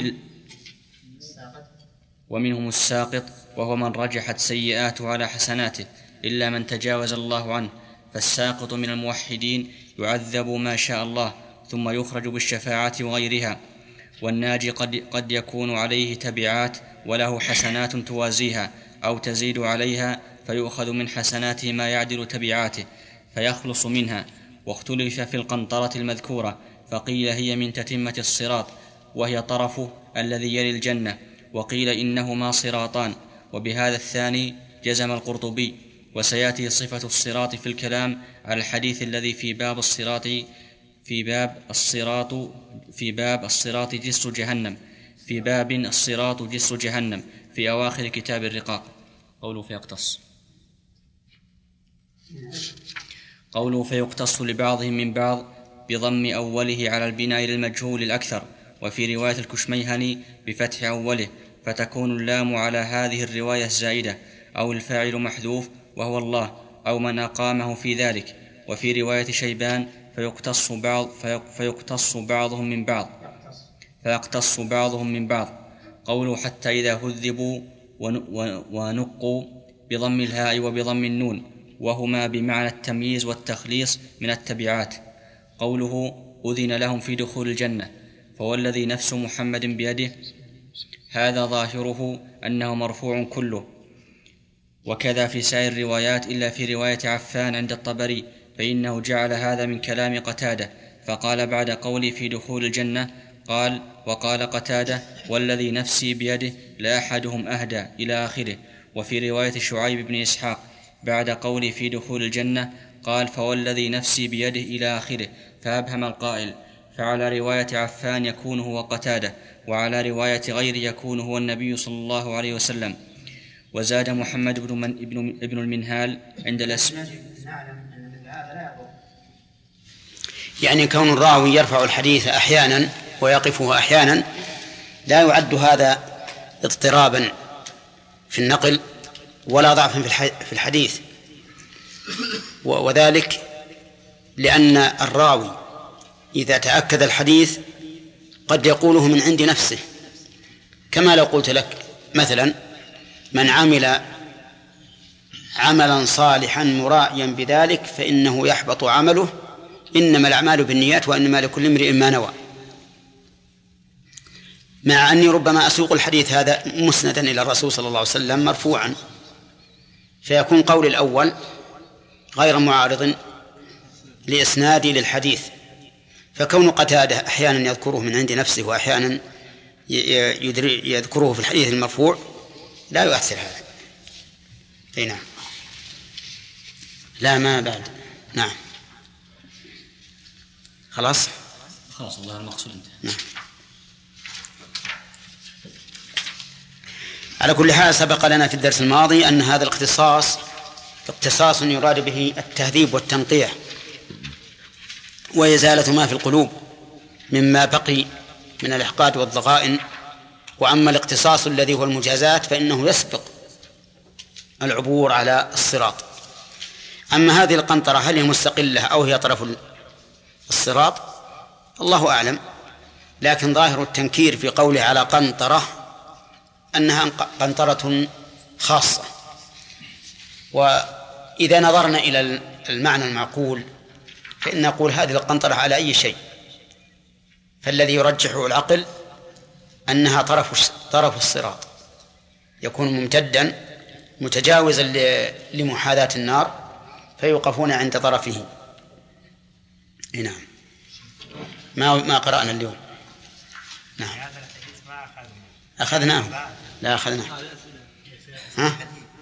S10: ومنهم الساقط وهو من رجحت سيئاته على حسناته إلا من تجاوز الله عنه. فالساقط من الموحدين يعذب ما شاء الله ثم يخرج بالشفاعة وغيرها، والناجي قد يكون عليه تبعات وله حسنات توازيها أو تزيد عليها، فيؤخذ من حسناته ما يعدل تبعاته فيخلص منها. واختلف في القنطرة المذكورة، فقيل هي من تتمة الصراط وهي طرفه الذي يلي الجنة، وقيل إنهما صراطان، وبهذا الثاني جزم القرطبي. وسيأتي صفة الصراط في الكلام على الحديث الذي في باب الصراط جسر جهنم، في باب الصراط جسر جهنم في أواخر كتاب الرقاق. قوله فيقتص لبعضهم من بعض بضم أوله على البناء للمجهول الأكثر، وفي رواية الكشميهني بفتح أوله، فتكون اللام على هذه الرواية الزائدة، أو الفاعل محذوف وهو الله أو من أقامه في ذلك. وفي رواية شيبان فيقتص بعضهم من بعض. قوله حتى إذا هذبوا ونقوا بضم الهاء وبضم النون، وهما بمعنى التمييز والتخليص من التبعات. قوله أذن لهم في دخول الجنة، فوالذي نفس محمد بيده، هذا ظاهره أنه مرفوع كله، وكذا في سائر الروايات إلا في رواية عفان عند الطبري، فإنه جعل هذا من كلام قتادة، فقال بعد قولي في دخول الجنة وقال قتادة والذي نفسي بيده لا أحدهم أهدى إلى آخره. وفي رواية شعيب بن إسحاق بعد قولي في دخول الجنة قال فوالذي نفسي بيده إلى آخره، فأبهم القائل، فعلى رواية عفان يكون هو قتادة، وعلى رواية غير يكون هو النبي صلى الله عليه وسلم. وزاد محمد ابن المنهال عند الاسم،
S2: يعني كون الراوي يرفع الحديث أحيانا ويقفه أحيانا لا يعد هذا اضطرابا في النقل ولا ضعفا في الحديث، وذلك لأن الراوي إذا تأكد الحديث قد يقوله من عند نفسه، كما لو قلت لك مثلا من عمل عملا صالحا مرائيا بذلك فإنه يحبط عمله، إنما الأعمال بالنيات وإنما لكل امرئ ما نوى، مع أني ربما أسوق الحديث هذا مسندا إلى الرسول صلى الله عليه وسلم مرفوعا، فيكون قول الأول غير معارض لإسنادي للحديث. فكون قتادة أحيانا يذكره من عند نفسه وأحيانا يذكره في الحديث المرفوع لا يؤثر هذا. أي نعم. لا ما بعد. نعم خلاص
S10: الله المقصود انتهى.
S2: نعم. على كل حال سبق لنا في الدرس الماضي أن هذا اختصاص يراد به التهذيب والتنقية وإزالة ما في القلوب مما بقي من الإحقاد والضغائن. وأما الاختصاص الذي هو المجازات فإنه يسبق العبور على الصراط. أما هذه القنطرة هل هي مستقلة أو هي طرف الصراط الله أعلم، لكن ظاهر التنكير في قوله على قنطرة أنها قنطرة خاصة. وإذا نظرنا إلى المعنى المعقول فإن نقول هذه القنطرة على أي شيء، فالذي يرجحه العقل أنها طرف الصراط، يكون ممتدا متجاوزا لمحاذاة النار فيوقفون عند طرفه. نعم. ما قرأنا اليوم. نعم أخذناه. لا أخذناه. ها؟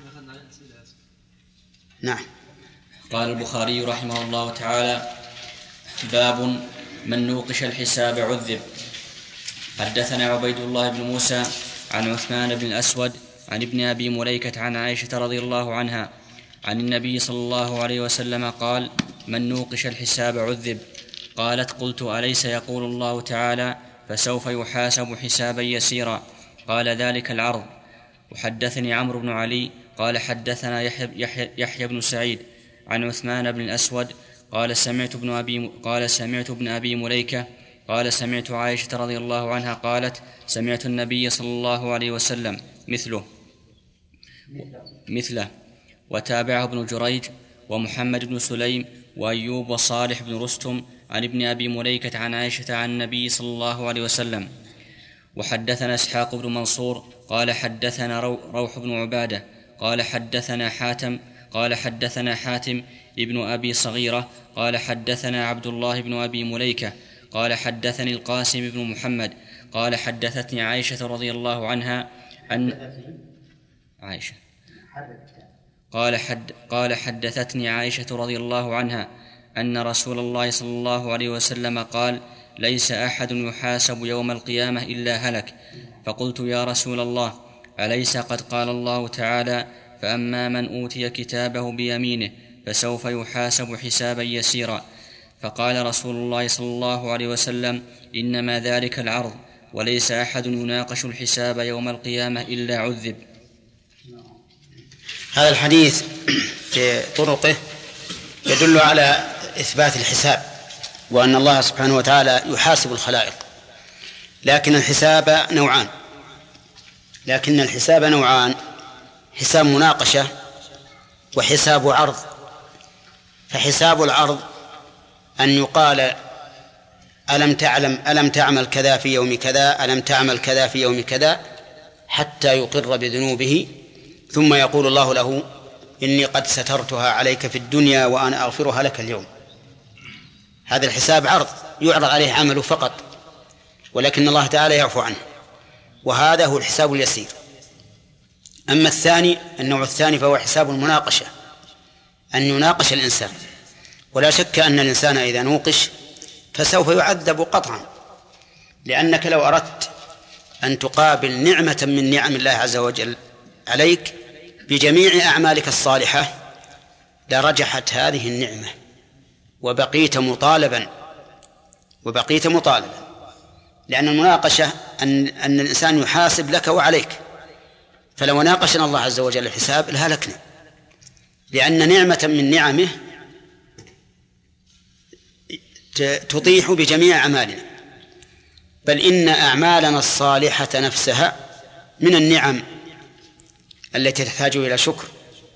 S2: نعم.
S10: قال البخاري رحمه الله تعالى: باب من نوقش الحساب عذب. حدثنا عبيد الله بن موسى عن عثمان بن الأسود عن ابن أبي مليكة عن عائشة رضي الله عنها عن النبي صلى الله عليه وسلم قال: من نوقش الحساب عذب. قالت: قلت: أليس يقول الله تعالى: فسوف يحاسب حسابا يسيرا؟ قال: ذلك العرض. وحدثني عمرو بن علي قال: حدثنا يحيى بن سعيد عن عثمان بن الأسود قال: سمعت ابن أبي مليكة قال: سمعت عائشة رضي الله عنها قالت: سمعت النبي صلى الله عليه وسلم مثله. وتابعه ابن جريج ومحمد بن سليم وأيوب وصالح بن رستم عن ابن أبي مليكة عن عائشة عن النبي صلى الله عليه وسلم. وحدثنا إسحاق بن منصور قال: حدثنا روح بن عبادة قال: حدثنا حاتم ابن أبي صغيرة قال: حدثنا عبد الله بن أبي مليكة قال: حدثني القاسم بن محمد قال: حدثتني عائشة رضي الله عنها قال: حدثتني عائشة رضي الله عنها أن رسول الله صلى الله عليه وسلم قال: ليس أحد يحاسب يوم القيامة إلا هلك. فقلت: يا رسول الله، أليس قد قال الله تعالى: فأما من أوتي كتابه بيمينه فسوف يحاسب حسابا يسيرا؟ فقال رسول الله صلى الله عليه وسلم: إنما ذلك العرض، وليس أحد يناقش الحساب يوم القيامة إلا عذب.
S2: هذا الحديث في طرقه يدل على إثبات الحساب، وأن الله سبحانه وتعالى يحاسب الخلائق، لكن الحساب نوعان: حساب مناقشة وحساب عرض. فحساب العرض أن يقال: ألم تعمل كذا في يوم كذا، ألم تعمل كذا في يوم كذا، حتى يقر بذنوبه، ثم يقول الله له: إني قد سترتها عليك في الدنيا وأنا أغفرها لك اليوم. هذا الحساب عرض يعرض عليه عمله فقط، ولكن الله تعالى يعفو عنه، وهذا هو الحساب اليسير. أما النوع الثاني فهو حساب المناقشة، أن يناقش الإنسان، ولا شك أن الإنسان إذا نوقش فسوف يعذب قطعا، لأنك لو أردت أن تقابل نعمة من نعم الله عز وجل عليك بجميع أعمالك الصالحة لرجحت هذه النعمة وبقيت مطالبا، لأن المناقشة أن الإنسان يحاسب لك وعليك. فلو ناقشنا الله عز وجل الحساب لهلكنا، لأن نعمة من نعمه تطيح بجميع أعمالنا، بل إن أعمالنا الصالحة نفسها من النعم التي تحتاج إلى شكر.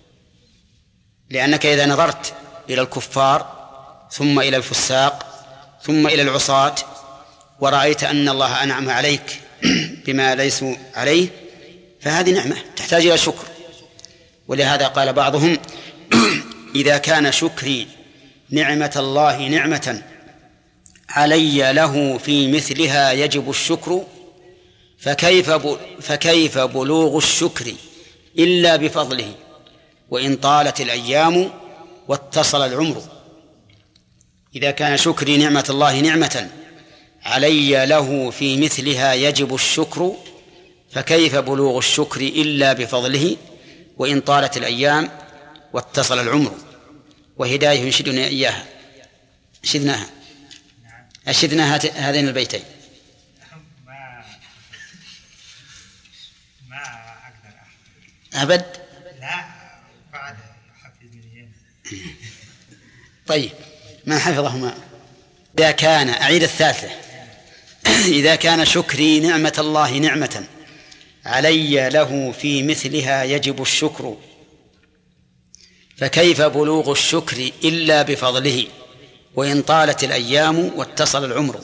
S2: لأنك إذا نظرت إلى الكفار ثم إلى الفساق ثم إلى العصاة ورأيت أن الله أنعم عليك بما ليسوا عليه، فهذه نعمة تحتاج إلى شكر. ولهذا قال بعضهم: إذا كان شكري نعمة الله نعمة علي له في مثلها يجب الشكر، فكيف بلوغ الشكر إلا بفضله وإن طالت الأيام واتصل العمر. إذا كان شكري نعمة الله نعمة علي له في مثلها يجب الشكر، فكيف بلوغ الشكر إلا بفضله وإن طالت الأيام واتصل العمر. وهداية ينشدنا إياها، أشدنا هذين البيتين.
S6: ما أقدر
S2: أبد.
S6: لا بعد حفظ من
S2: طيب ما حفظهما. إذا كان أعيد الثالثة. إذا كان شكري نعمة الله نعمة علي له في مثلها يجب الشكر، فكيف بلوغ الشكر إلا بفضله وإن طالت الأيام واتصل العمر.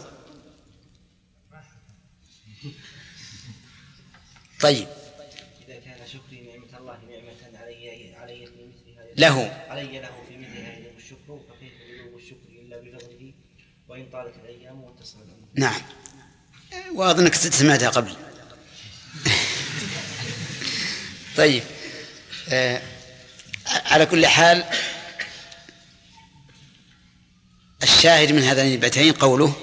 S2: طيب
S8: إذا كان شكري نعمة الله نعمة علي في مثلها
S2: له
S8: في مثلها يجب الشكر، فكيف بلوغ الشكر إلا بفضله وإن طالت الأيام واتصل العمر.
S2: نعم، وأظنك سمعتها قبل. طيب على كل حال الشاهد من هذين البيتين قوله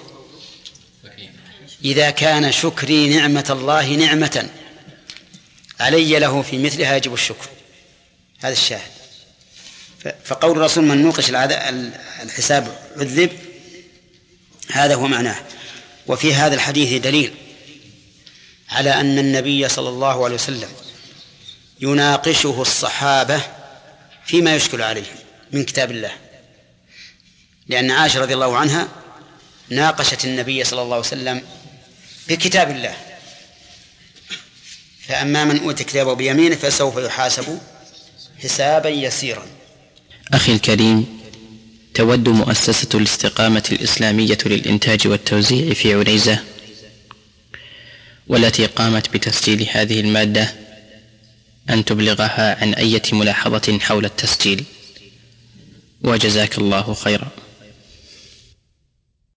S2: إذا كان شكري نعمة الله نعمة علي له في مثلها يجب الشكر، هذا الشاهد. فقول الرسول من نوقش الحساب عذب، هذا هو معناه. وفي هذا الحديث دليل على أن النبي صلى الله عليه وسلم يناقشه الصحابة فيما يشكل عليهم من كتاب الله، لأن عائشة رضي الله عنها ناقشت النبي صلى الله عليه وسلم بكتاب الله، فأما من أوتي كتابه بيمينه فسوف يحاسب حسابا يسيرا.
S1: أخي الكريم، تود مؤسسة الاستقامة الإسلامية للإنتاج والتوزيع في عنيزة، والتي قامت بتسجيل هذه المادة، أن تبلغها عن أي ملاحظة حول التسجيل، وجزاك الله خيرا.